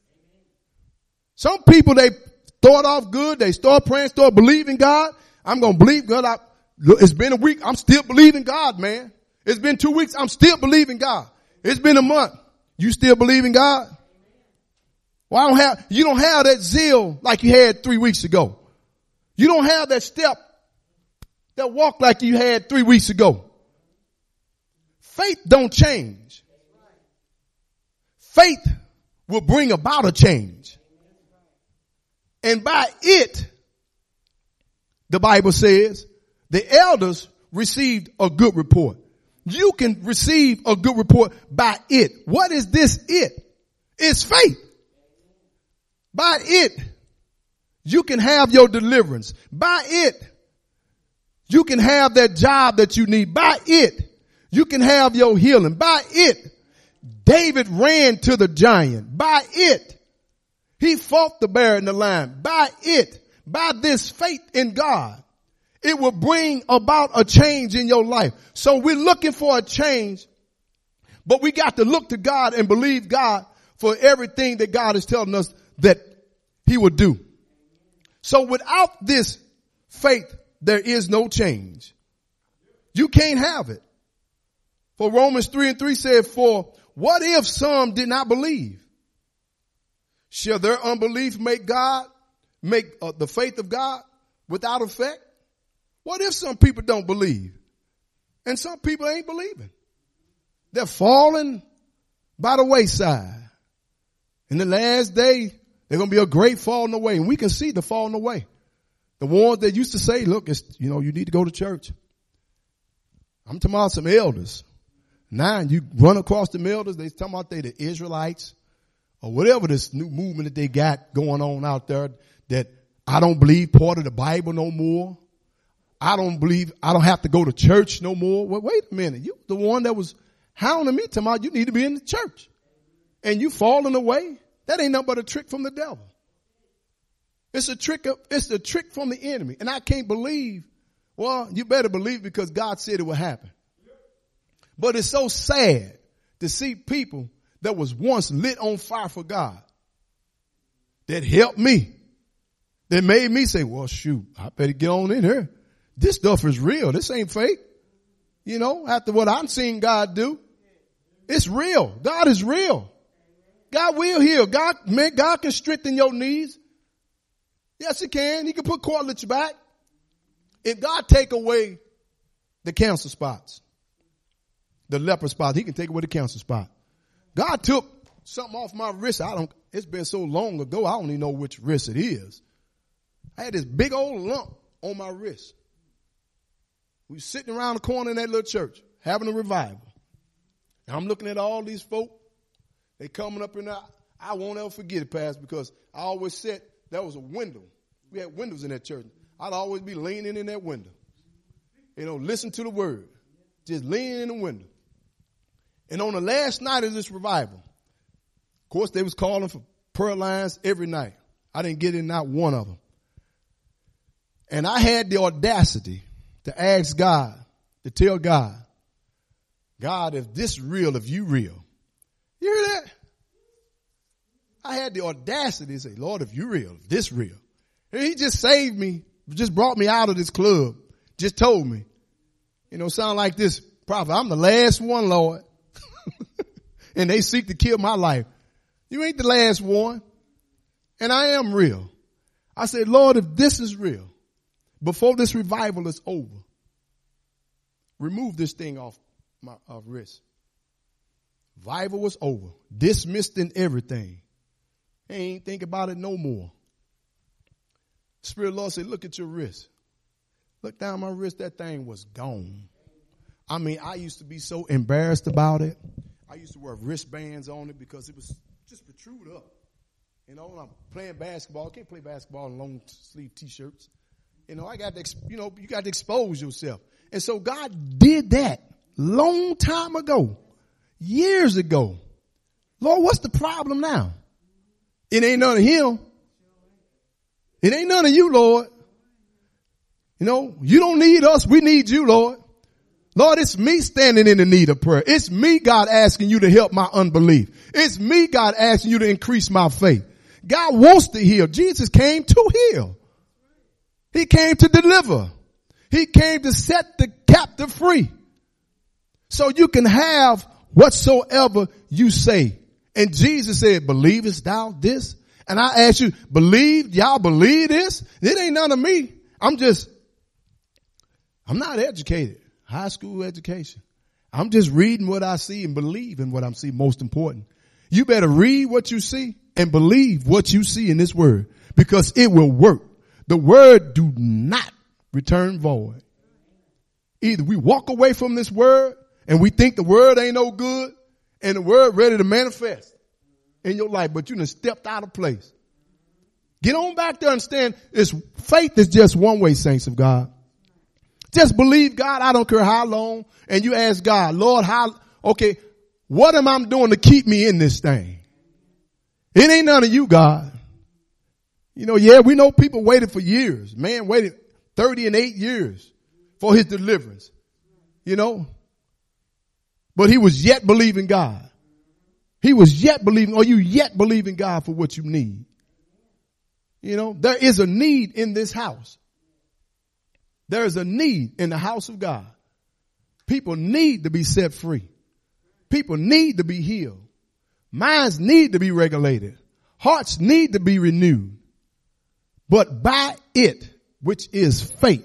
Speaker 1: Some people, they start off good. They start praying, start believing God. I'm going to believe God. I, it's been a week. I'm still believing God, man. It's been two weeks. I'm still believing God. It's been a month. You still believe in God? Well, I don't have, you don't have that zeal like you had three weeks ago. You don't have that step, that walk like you had three weeks ago. Faith don't change. Faith will bring about a change. And by it, the Bible says, the elders received a good report. You can receive a good report by it. What is this it? It's faith. By it, you can have your deliverance. By it, you can have that job that you need. By it, you can have your healing. By it, David ran to the giant. By it, he fought the bear and the lion. By it, by this faith in God, it will bring about a change in your life. So we're looking for a change, but we got to look to God and believe God for everything that God is telling us that he would do. So without this faith, there is no change. You can't have it. For Romans three and three said, for what if some did not believe? Shall their unbelief make God, make uh, the faith of God without effect? What if some people don't believe? And some people ain't believing. They're falling by the wayside. In the last day, there's going to be a great falling away. And we can see the falling away. The ones that used to say, look, it's, you know, you need to go to church. I'm talking about some elders. Now you run across the elders, they talking about they the Israelites or whatever this new movement that they got going on out there that I don't believe part of the Bible no more. I don't believe, I don't have to go to church no more. Well, wait a minute. You the one that was hounding me talking about you need to be in the church and you falling away. That ain't nothing but a trick from the devil. It's a trick of, it's a trick from the enemy. And I can't believe, well, you better believe because God said it would happen. But it's so sad to see people that was once lit on fire for God that helped me, that made me say, well, shoot, I better get on in here. This stuff is real. This ain't fake. You know, after what I'm seeing God do, it's real. God is real. God will heal. God, man, God can strengthen your knees. Yes, he can. He can put cartilage back. If God take away the cancer spots, the leper spots, he can take away the cancer spot. God took something off my wrist. I don't, it's been so long ago, I don't even know which wrist it is. I had this big old lump on my wrist. We were sitting around the corner in that little church, having a revival. And I'm looking at all these folk. They coming up in there. I won't ever forget it, Pastor, because I always said there was a window. We had windows in that church. I'd always be leaning in that window. You know, listen to the word. Just leaning in the window. And on the last night of this revival, of course, they was calling for prayer lines every night. I didn't get in not one of them. And I had the audacity to ask God, to tell God, God, if this real, if you real. You hear that? I had the audacity to say, Lord, if you real, if this real. And he just saved me, just brought me out of this club, just told me, you know, sound like this prophet, I'm the last one, Lord. And they seek to kill my life. You ain't the last one. And I am real. I said, Lord, if this is real, before this revival is over, remove this thing off my uh, wrist. Revival was over. Dismissed in everything. Ain't think about it no more. Spirit of the Lord said, look at your wrist. Look down my wrist. That thing was gone. I mean, I used to be so embarrassed about it. I used to wear wristbands on it because it was just protrude up. You know, when I'm playing basketball, I can't play basketball in long sleeve t-shirts. You know, I got to, you know, you got to expose yourself. And so God did that long time ago, years ago. Lord, what's the problem now? It ain't none of him. It ain't none of you, Lord. You know, you don't need us. We need you, Lord. Lord, it's me standing in the need of prayer. It's me, God, asking you to help my unbelief. It's me, God, asking you to increase my faith. God wants to heal. Jesus came to heal. He came to deliver. He came to set the captive free. So you can have whatsoever you say. And Jesus said, believest thou this? And I ask you, believe, y'all believe this? It ain't none of me. I'm just, I'm not educated. High school education. I'm just reading what I see and believing what I'm seeing. Most important. You better read what you see and believe what you see in this word because it will work. The word do not return void. Either we walk away from this word and we think the word ain't no good and the word ready to manifest in your life, but you done stepped out of place. Get on back to understand this faith is just one way, saints of God. Just believe God. I don't care how long. And you ask God, Lord, how, okay, what am I doing to keep me in this thing? It ain't none of you, God. You know, yeah, we know people waited for years. Man waited thirty and eight years for his deliverance. You know, but he was yet believing God. He was yet believing, or you yet believing God for what you need. You know, there is a need in this house. There is a need in the house of God. People need to be set free. People need to be healed. Minds need to be regulated. Hearts need to be renewed. But by it, which is faith,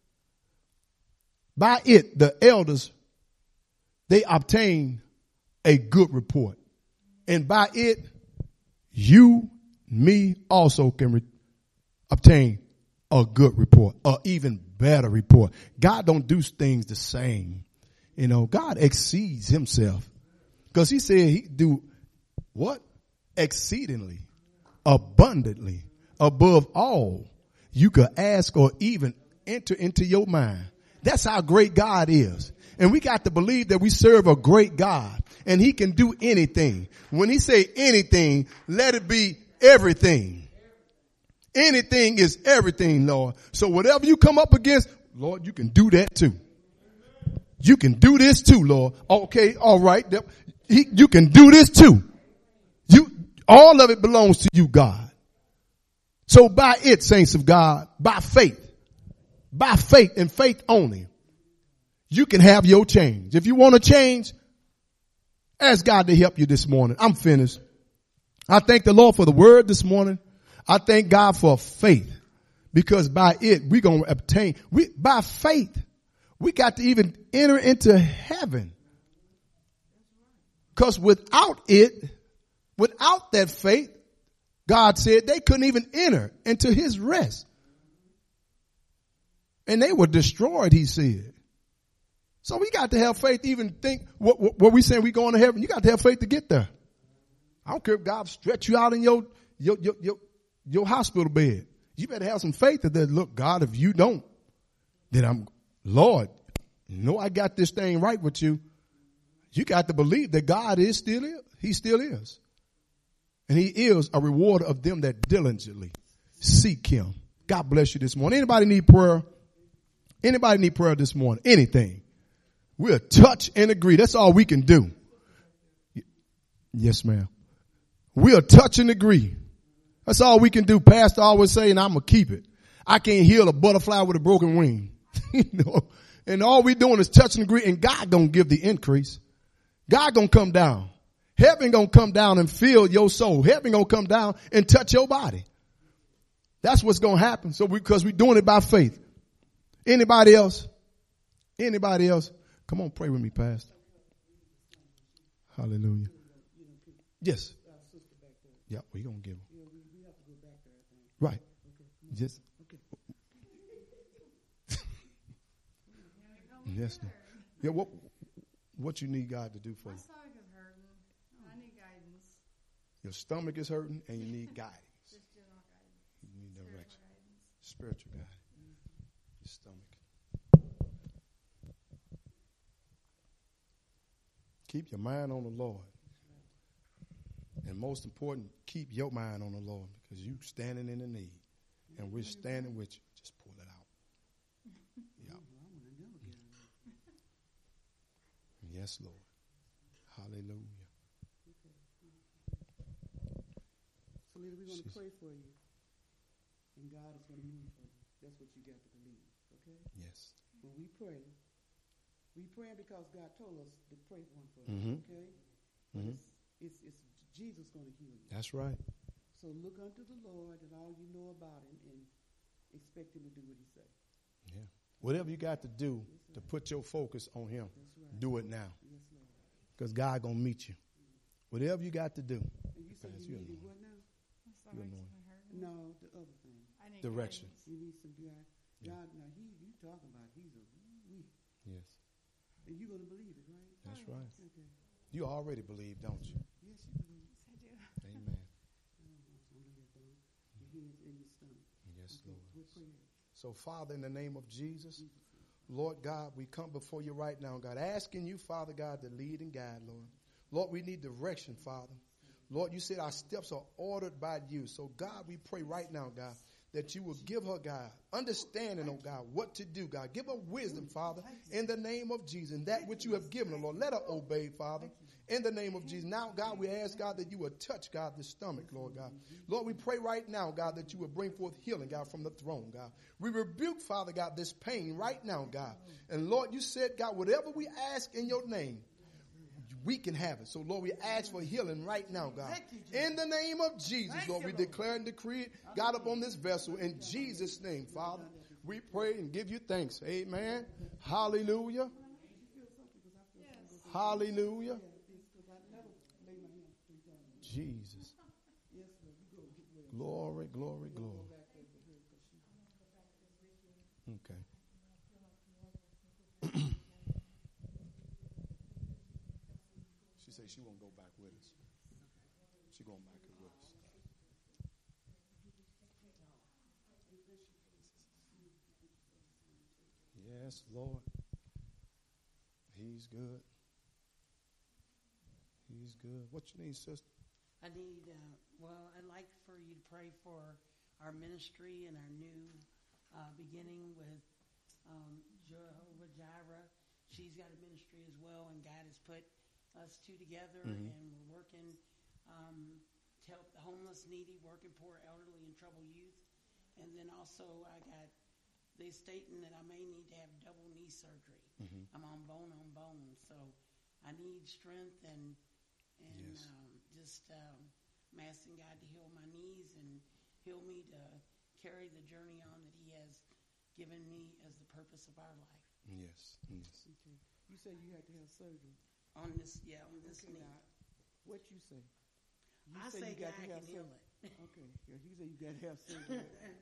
Speaker 1: by it, the elders, they obtain a good report. And by it, you, me also can re- obtain a good report, or even better report. God don't do things the same. You know, God exceeds himself because he said he do what? Exceedingly, abundantly, above all you could ask or even enter into your mind. That's how great God is. And we got to believe that we serve a great God and he can do anything. When he say anything, let it be everything. Anything is everything, Lord. So whatever you come up against, Lord, you can do that too. You can do this too, Lord. Okay, all right. He, you can do this too. You, all of it belongs to you, God. So by it, saints of God, by faith, by faith and faith only, you can have your change. If you want to change, ask God to help you this morning. I'm finished. I thank the Lord for the word this morning. I thank God for faith, because by it we're going to obtain, we, by faith, we got to even enter into heaven. Because without it, without that faith, God said they couldn't even enter into his rest. And they were destroyed, he said. So we got to have faith to even think what, what, what we saying we going to heaven. You got to have faith to get there. I don't care if God stretch you out in your, your, your, your, your hospital bed. You better have some faith that, look, God, if you don't, then I'm, Lord, you know I got this thing right with you. You got to believe that God is still is. He still is. And he is a rewarder of them that diligently seek him. God bless you this morning. Anybody need prayer? Anybody need prayer this morning? Anything. We'll touch and agree. That's all we can do. Yes, ma'am. We'll touch and agree. That's all we can do. Pastor always saying, I'm going to keep it. I can't heal a butterfly with a broken wing. You know? And all we doing is touch and agree, and God going to give the increase. God going to come down. Heaven going to come down and fill your soul. Heaven going to come down and touch your body. That's what's going to happen. So because we, we're doing it by faith. Anybody else? Anybody else? Come on, pray with me, Pastor. Hallelujah. Yes. Yeah, we're going to give them. Right. Just. Yes. Yeah. What? What you need God to do for you?
Speaker 2: My stomach is hurting. I need guidance.
Speaker 1: Your stomach is hurting, and you need guidance.
Speaker 2: Just general guidance.
Speaker 1: You need direction.
Speaker 2: Spiritual
Speaker 1: Spiritual
Speaker 2: guidance.
Speaker 1: guidance. Your stomach. Keep your mind on the Lord. And most important, keep your mind on the Lord, because you standing in the need. And we're standing with you. Just pull it out. Yeah. Yes, Lord. Hallelujah.
Speaker 3: So, Lita, we're going to pray for you. And God is going to move for you. That's what you got to believe. Okay?
Speaker 1: Yes.
Speaker 3: When we pray, we pray because God told us to pray one for you.
Speaker 1: Mm-hmm.
Speaker 3: Okay?
Speaker 1: Mm-hmm.
Speaker 3: It's, it's, it's Jesus going to heal you.
Speaker 1: That's right.
Speaker 3: So look unto the Lord and all you know about him and expect him to do what he says.
Speaker 1: Yeah. Whatever you got to do to put your focus on him,
Speaker 3: right.
Speaker 1: do it now.
Speaker 3: Yes, Lord.
Speaker 1: Because God going to meet you. Whatever you got to do.
Speaker 3: And you say you need what now?
Speaker 2: My stomach's been hurting.
Speaker 3: No, the other thing.
Speaker 2: I need
Speaker 1: Direction.
Speaker 2: guidance.
Speaker 3: You need some God.
Speaker 1: Yeah.
Speaker 3: God, now he, you talking about, he's a we.
Speaker 1: Yes.
Speaker 3: And you're going to believe it, right?
Speaker 1: That's
Speaker 2: Oh,
Speaker 1: right.
Speaker 3: Okay.
Speaker 1: You already believe, don't you?
Speaker 3: Yes, you believe.
Speaker 2: Yes, I do.
Speaker 1: Amen.
Speaker 3: Your hands in your stomach.
Speaker 1: Yes,
Speaker 3: Okay,
Speaker 1: Lord.
Speaker 3: we'll pray.
Speaker 1: So, Father, in the name of Jesus, Lord God, we come before you right now, God, asking you, Father God, to lead and guide, Lord. Lord, we need direction, Father. Lord, you said our steps are ordered by you. So, God, we pray right now, God, that you will give her, God, understanding, oh God, what to do, God. Give her wisdom, Father, in the name of Jesus. And that which you have given her, Lord, let her obey, Father, in the name of Jesus. Now, God, we ask, God, that you will touch, God, the stomach, Lord God. Lord, we pray right now, God, that you will bring forth healing, God, from the throne, God. We rebuke, Father God, this pain right now, God. And Lord, you said, God, whatever we ask in your name, we can have it. So, Lord, we ask for healing right now, God. In the name of Jesus, Lord, we declare and decree it, God, upon this vessel. In Jesus' name, Father, we pray and give you thanks. Amen. Hallelujah. Hallelujah. Jesus. Glory, glory, glory. Okay. She said she won't go back with us. She going back with us. Yes, Lord. He's good. He's good. What you need, sister?
Speaker 4: I need, uh, well, I'd like for you to pray for our ministry and our new uh, beginning with um, Jehovah Jireh. She's got a ministry as well, and God has put us two together, mm-hmm. and we're working um, to help the homeless, needy, working poor, elderly, and troubled youth. And then also I got, they stating that I may need to have double knee surgery. Mm-hmm. I'm on bone on bone, so I need strength and and yes. um, just um, I'm asking God to heal my knees and heal me to carry the journey on that He has given me as the purpose of our life.
Speaker 1: Yes. Yes.
Speaker 3: Okay. You say you had to have surgery.
Speaker 4: On this, yeah, on this
Speaker 3: Okay,
Speaker 4: knee.
Speaker 3: now, what you say? You
Speaker 4: I say
Speaker 3: you
Speaker 4: God
Speaker 3: got to
Speaker 4: can
Speaker 3: have
Speaker 4: heal
Speaker 3: surgery.
Speaker 4: it.
Speaker 3: Okay. Yeah, you say you got to have surgery.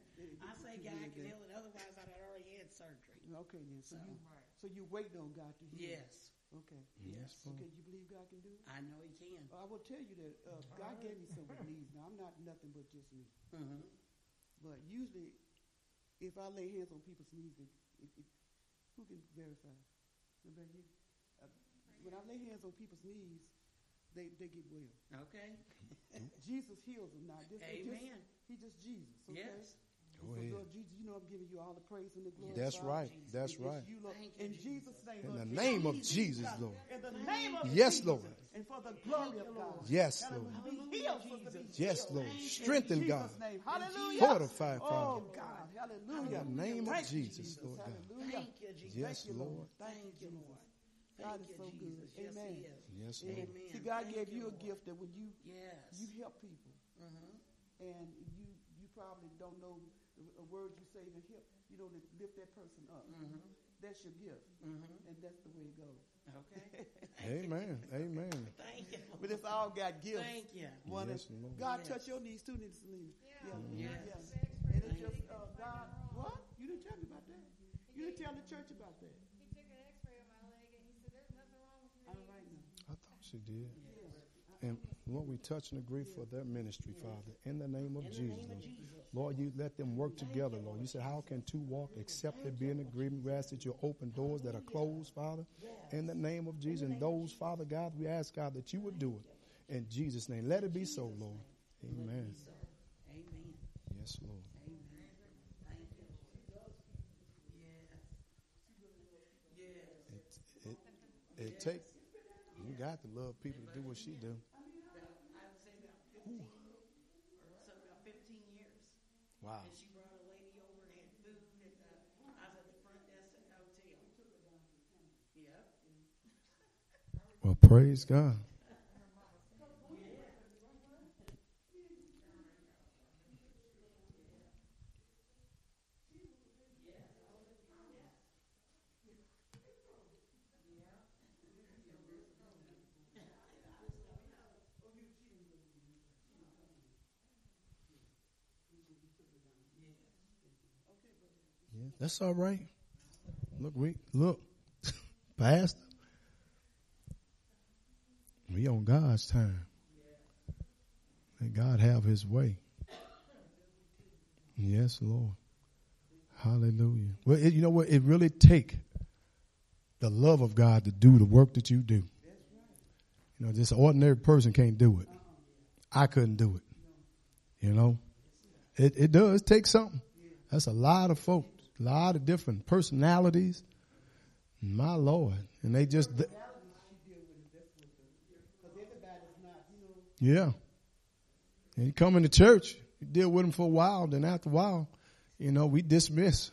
Speaker 4: I say God can heal it. Otherwise, I'd already had surgery.
Speaker 3: Okay, then. So,
Speaker 4: So.
Speaker 3: you so you waiting on God to heal.
Speaker 4: Yes.
Speaker 3: Okay.
Speaker 1: Yes.
Speaker 3: Okay. You believe God can do it?
Speaker 4: I know He can.
Speaker 3: I will tell you that uh, God gave me some with knees. Now I'm not nothing but just me.
Speaker 4: Mm-hmm.
Speaker 3: But usually, if I lay hands on people's knees, it, it, it, who can verify? Anybody here? Uh, when I lay hands on people's knees, they, they get well.
Speaker 4: Okay.
Speaker 3: Jesus heals them now. This, it
Speaker 4: Amen.
Speaker 3: Just, he just Jesus. Okay?
Speaker 4: Yes.
Speaker 3: And
Speaker 1: Go
Speaker 3: so,
Speaker 1: ahead.
Speaker 3: Lord Jesus, you know I'm giving you all the praise and the glory.
Speaker 1: That's
Speaker 3: Father.
Speaker 1: right. That's
Speaker 3: It's
Speaker 1: right.
Speaker 3: You, Lord.
Speaker 4: Thank you,
Speaker 3: In
Speaker 4: Jesus.
Speaker 3: Jesus' name.
Speaker 1: In
Speaker 3: Lord.
Speaker 1: the name of
Speaker 3: Jesus,
Speaker 1: Jesus,
Speaker 3: God.
Speaker 1: Lord.
Speaker 3: In the name of
Speaker 1: Yes,
Speaker 3: Jesus.
Speaker 1: Lord.
Speaker 3: And for the glory of God.
Speaker 1: Yes, Lord.
Speaker 3: Hallelujah. Be healed, sister, be
Speaker 1: Yes,
Speaker 3: healed.
Speaker 1: Lord.
Speaker 3: In
Speaker 1: Strengthen
Speaker 3: Jesus'
Speaker 1: God.
Speaker 3: name. Hallelujah.
Speaker 1: Fortify,
Speaker 3: Oh,
Speaker 1: Father.
Speaker 3: God. Hallelujah.
Speaker 1: In the name of
Speaker 3: Thank you,
Speaker 1: Jesus, Lord God.
Speaker 3: Hallelujah.
Speaker 4: Thank you, Jesus.
Speaker 1: Yes,
Speaker 3: Thank you,
Speaker 1: Lord.
Speaker 4: Thank you, Lord.
Speaker 3: God
Speaker 4: Thank
Speaker 3: is
Speaker 4: you,
Speaker 3: so good.
Speaker 4: Jesus. Yes,
Speaker 3: Amen.
Speaker 4: He is.
Speaker 1: Yes, Lord.
Speaker 4: Amen.
Speaker 3: See, God
Speaker 4: Thank
Speaker 3: gave
Speaker 4: you,
Speaker 3: you a
Speaker 4: Lord.
Speaker 3: gift that when you
Speaker 4: Yes.
Speaker 3: you help people,
Speaker 4: Mm-hmm.
Speaker 3: and you you probably don't know the, the words you say to help, you know, to lift that person up.
Speaker 4: Mm-hmm.
Speaker 3: That's your gift,
Speaker 4: Mm-hmm.
Speaker 3: and that's the way it goes.
Speaker 4: Okay.
Speaker 1: Amen. Amen.
Speaker 4: Thank you.
Speaker 3: But it's all got gifts.
Speaker 4: Thank you.
Speaker 3: One
Speaker 1: Yes,
Speaker 3: is-
Speaker 1: Lord.
Speaker 3: God
Speaker 4: Yes.
Speaker 3: touch your knees too, Nita Selena.
Speaker 2: Yeah.
Speaker 3: Yeah.
Speaker 4: Yes.
Speaker 3: Yeah.
Speaker 2: The
Speaker 3: And
Speaker 2: X-ray
Speaker 3: it's
Speaker 2: he
Speaker 3: just
Speaker 2: couldn't
Speaker 3: uh,
Speaker 2: find
Speaker 3: God.
Speaker 2: it wrong.
Speaker 3: What? You didn't tell me about that. You didn't tell the church about that.
Speaker 2: He took an X-ray of my leg and he said, "There's nothing wrong with your
Speaker 3: All
Speaker 2: knee."
Speaker 3: right now.
Speaker 1: I thought she did. And Lord, we touch and agree for their ministry, Father, in the name of
Speaker 4: In the
Speaker 1: Jesus,
Speaker 4: name of
Speaker 1: Lord.
Speaker 4: Jesus.
Speaker 1: Lord, you let them work together, Lord. You said, how can two walk except they be in agreement? We ask that you open doors that are closed, Father, in the name of Jesus. And those, Father God, we ask, God, that you would do it. In Jesus' name. Let it be so, Lord. Amen.
Speaker 4: So, amen.
Speaker 1: Yes, Lord.
Speaker 4: Amen. Thank you. Yes. Yes.
Speaker 1: It, it take, you got to love people to do what she do.
Speaker 4: I would say about fifteen or something about fifteen years.
Speaker 1: Wow.
Speaker 4: And she brought a lady over and had food at the, I was at the front desk at the hotel. Yep.
Speaker 1: Well, praise God. Yeah, that's all right. Look, we look, Pastor. We on God's time. Let God have His way. Yes, Lord. Hallelujah. Well, it, you know what? It really take the love of God to do the work that you do. You know, this ordinary person can't do it. I couldn't do it. You know, it it does take something. That's a lot of folks, a lot of different personalities. My Lord, and they just. Th- Yeah. And you come into church, you deal with them for a while, then after a while, you know, we dismiss.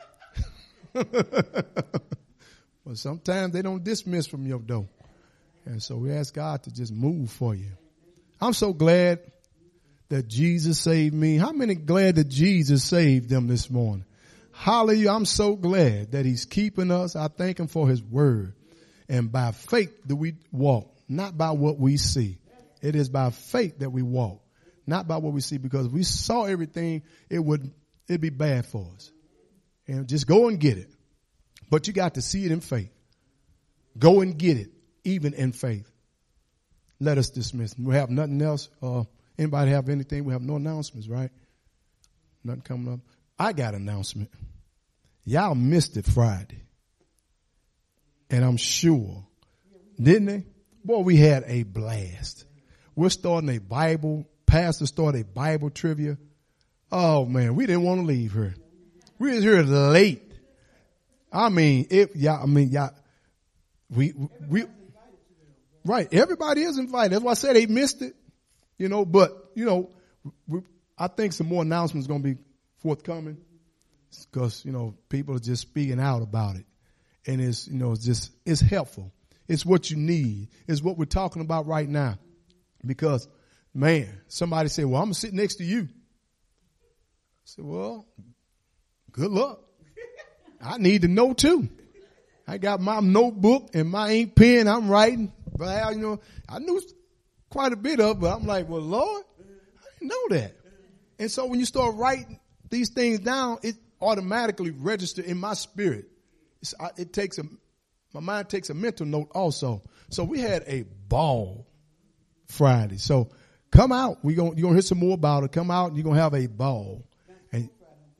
Speaker 1: But sometimes they don't dismiss from your door. And so we ask God to just move for you. I'm so glad that Jesus saved me. How many glad that Jesus saved them this morning? Hallelujah. I'm so glad that He's keeping us. I thank Him for His word. And by faith do we walk, not by what we see. It is by faith that we walk, not by what we see, because if we saw everything, it would, it'd be bad for us. And just go and get it. But you got to see it in faith. Go and get it, even in faith. Let us dismiss. We have nothing else. Uh, anybody have anything? We have no announcements, right? Nothing coming up. I got an announcement. Y'all missed it Friday. And I'm sure, didn't they? Boy, we had a blast. We're starting a Bible, pastor started a Bible trivia. Oh man, we didn't want to leave here. We was here late. I mean, if y'all, I mean, y'all, we, we, right. Everybody is invited. That's why I said they missed it, you know, but you know, we, I think some more announcements going to be forthcoming because, you know, people are just speaking out about it. And it's, you know, it's just, it's helpful. It's what you need. It's what we're talking about right now. Because Man, somebody said, well, I'm going to sit next to you. I said, well, good luck. I need to know too. I got my notebook and my ink pen. I'm writing. But, you know, I knew quite a bit of it, but I'm like, well, Lord, I didn't know that. And so when you start writing these things down, it automatically registers in my spirit. It's, it takes a, my mind takes a mental note also. So we had a ball Friday. So come out. We going you're gonna hear some more about it. Come out and you're gonna have a ball. And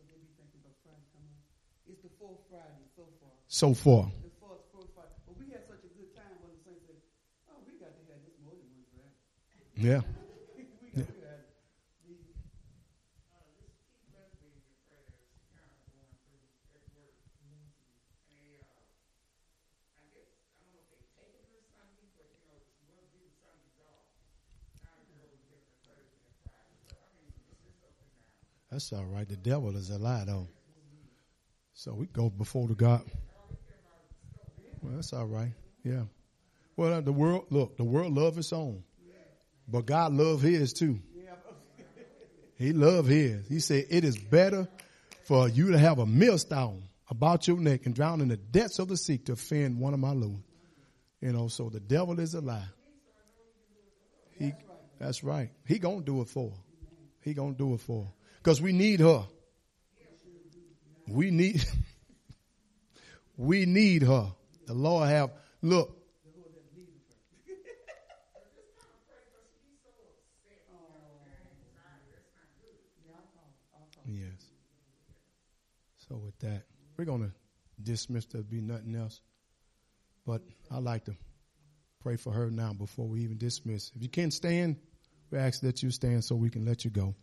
Speaker 3: it's the fourth Friday so far.
Speaker 1: So far.
Speaker 3: The fourth, fourth Friday. But we had such a good time when the saints said, "Oh, we got to have this more than one Friday."
Speaker 1: Yeah.
Speaker 3: we got to have these.
Speaker 1: That's all right. The devil is a lie, though. So we go before the God. Well, that's all right. Yeah. Well, the world, look, the world love its own. But God love his too. He love his. He said, it is better for you to have a millstone about your neck and drown in the depths of the sea to offend one of my Lord. You know, so the devil is a lie. He, that's right. He gonna do it for her. He gonna do it for her. Because we need her. We need, we need her. The Lord have, look. Yes. So with that, we're going to dismiss. There'll be nothing else. But I'd like to pray for her now before we even dismiss. If you can't stand, we ask that you stand so we can let you go.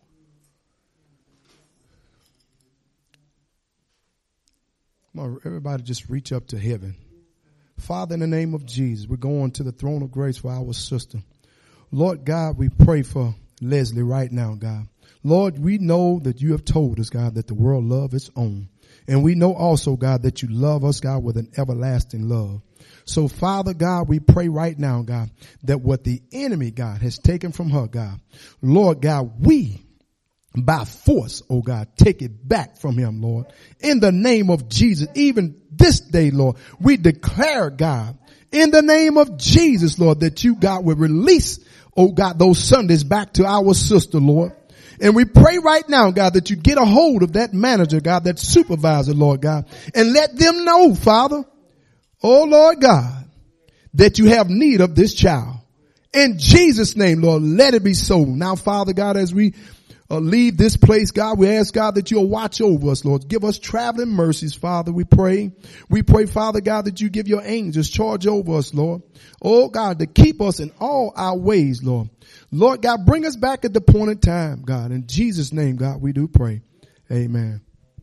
Speaker 1: Come on, everybody just reach up to heaven. Father, in the name of Jesus, we're going to the throne of grace for our sister. Lord God, we pray for Leslie right now, God. Lord, we know that you have told us, God, that the world love its own. And we know also, God, that you love us, God, with an everlasting love. So, Father, God, we pray right now, God, that what the enemy, God, has taken from her, God, Lord God, we by force, oh God, take it back from him, Lord. In the name of Jesus, even this day, Lord, we declare, God, in the name of Jesus, Lord, that you, God, will release, oh God, those Sundays back to our sister, Lord. And we pray right now, God, that you get a hold of that manager, God, that supervisor, Lord God, and let them know, Father, oh Lord God, that you have need of this child. In Jesus' name, Lord, let it be so. Now, Father God, as we Uh, leave this place, God, we ask, God, that you'll watch over us, Lord. Give us traveling mercies, Father, we pray. We pray, Father God, that you give your angels charge over us, Lord. Oh, God, to keep us in all our ways, Lord. Lord God, bring us back at the appointed time, God. In Jesus' name, God, we do pray. Amen.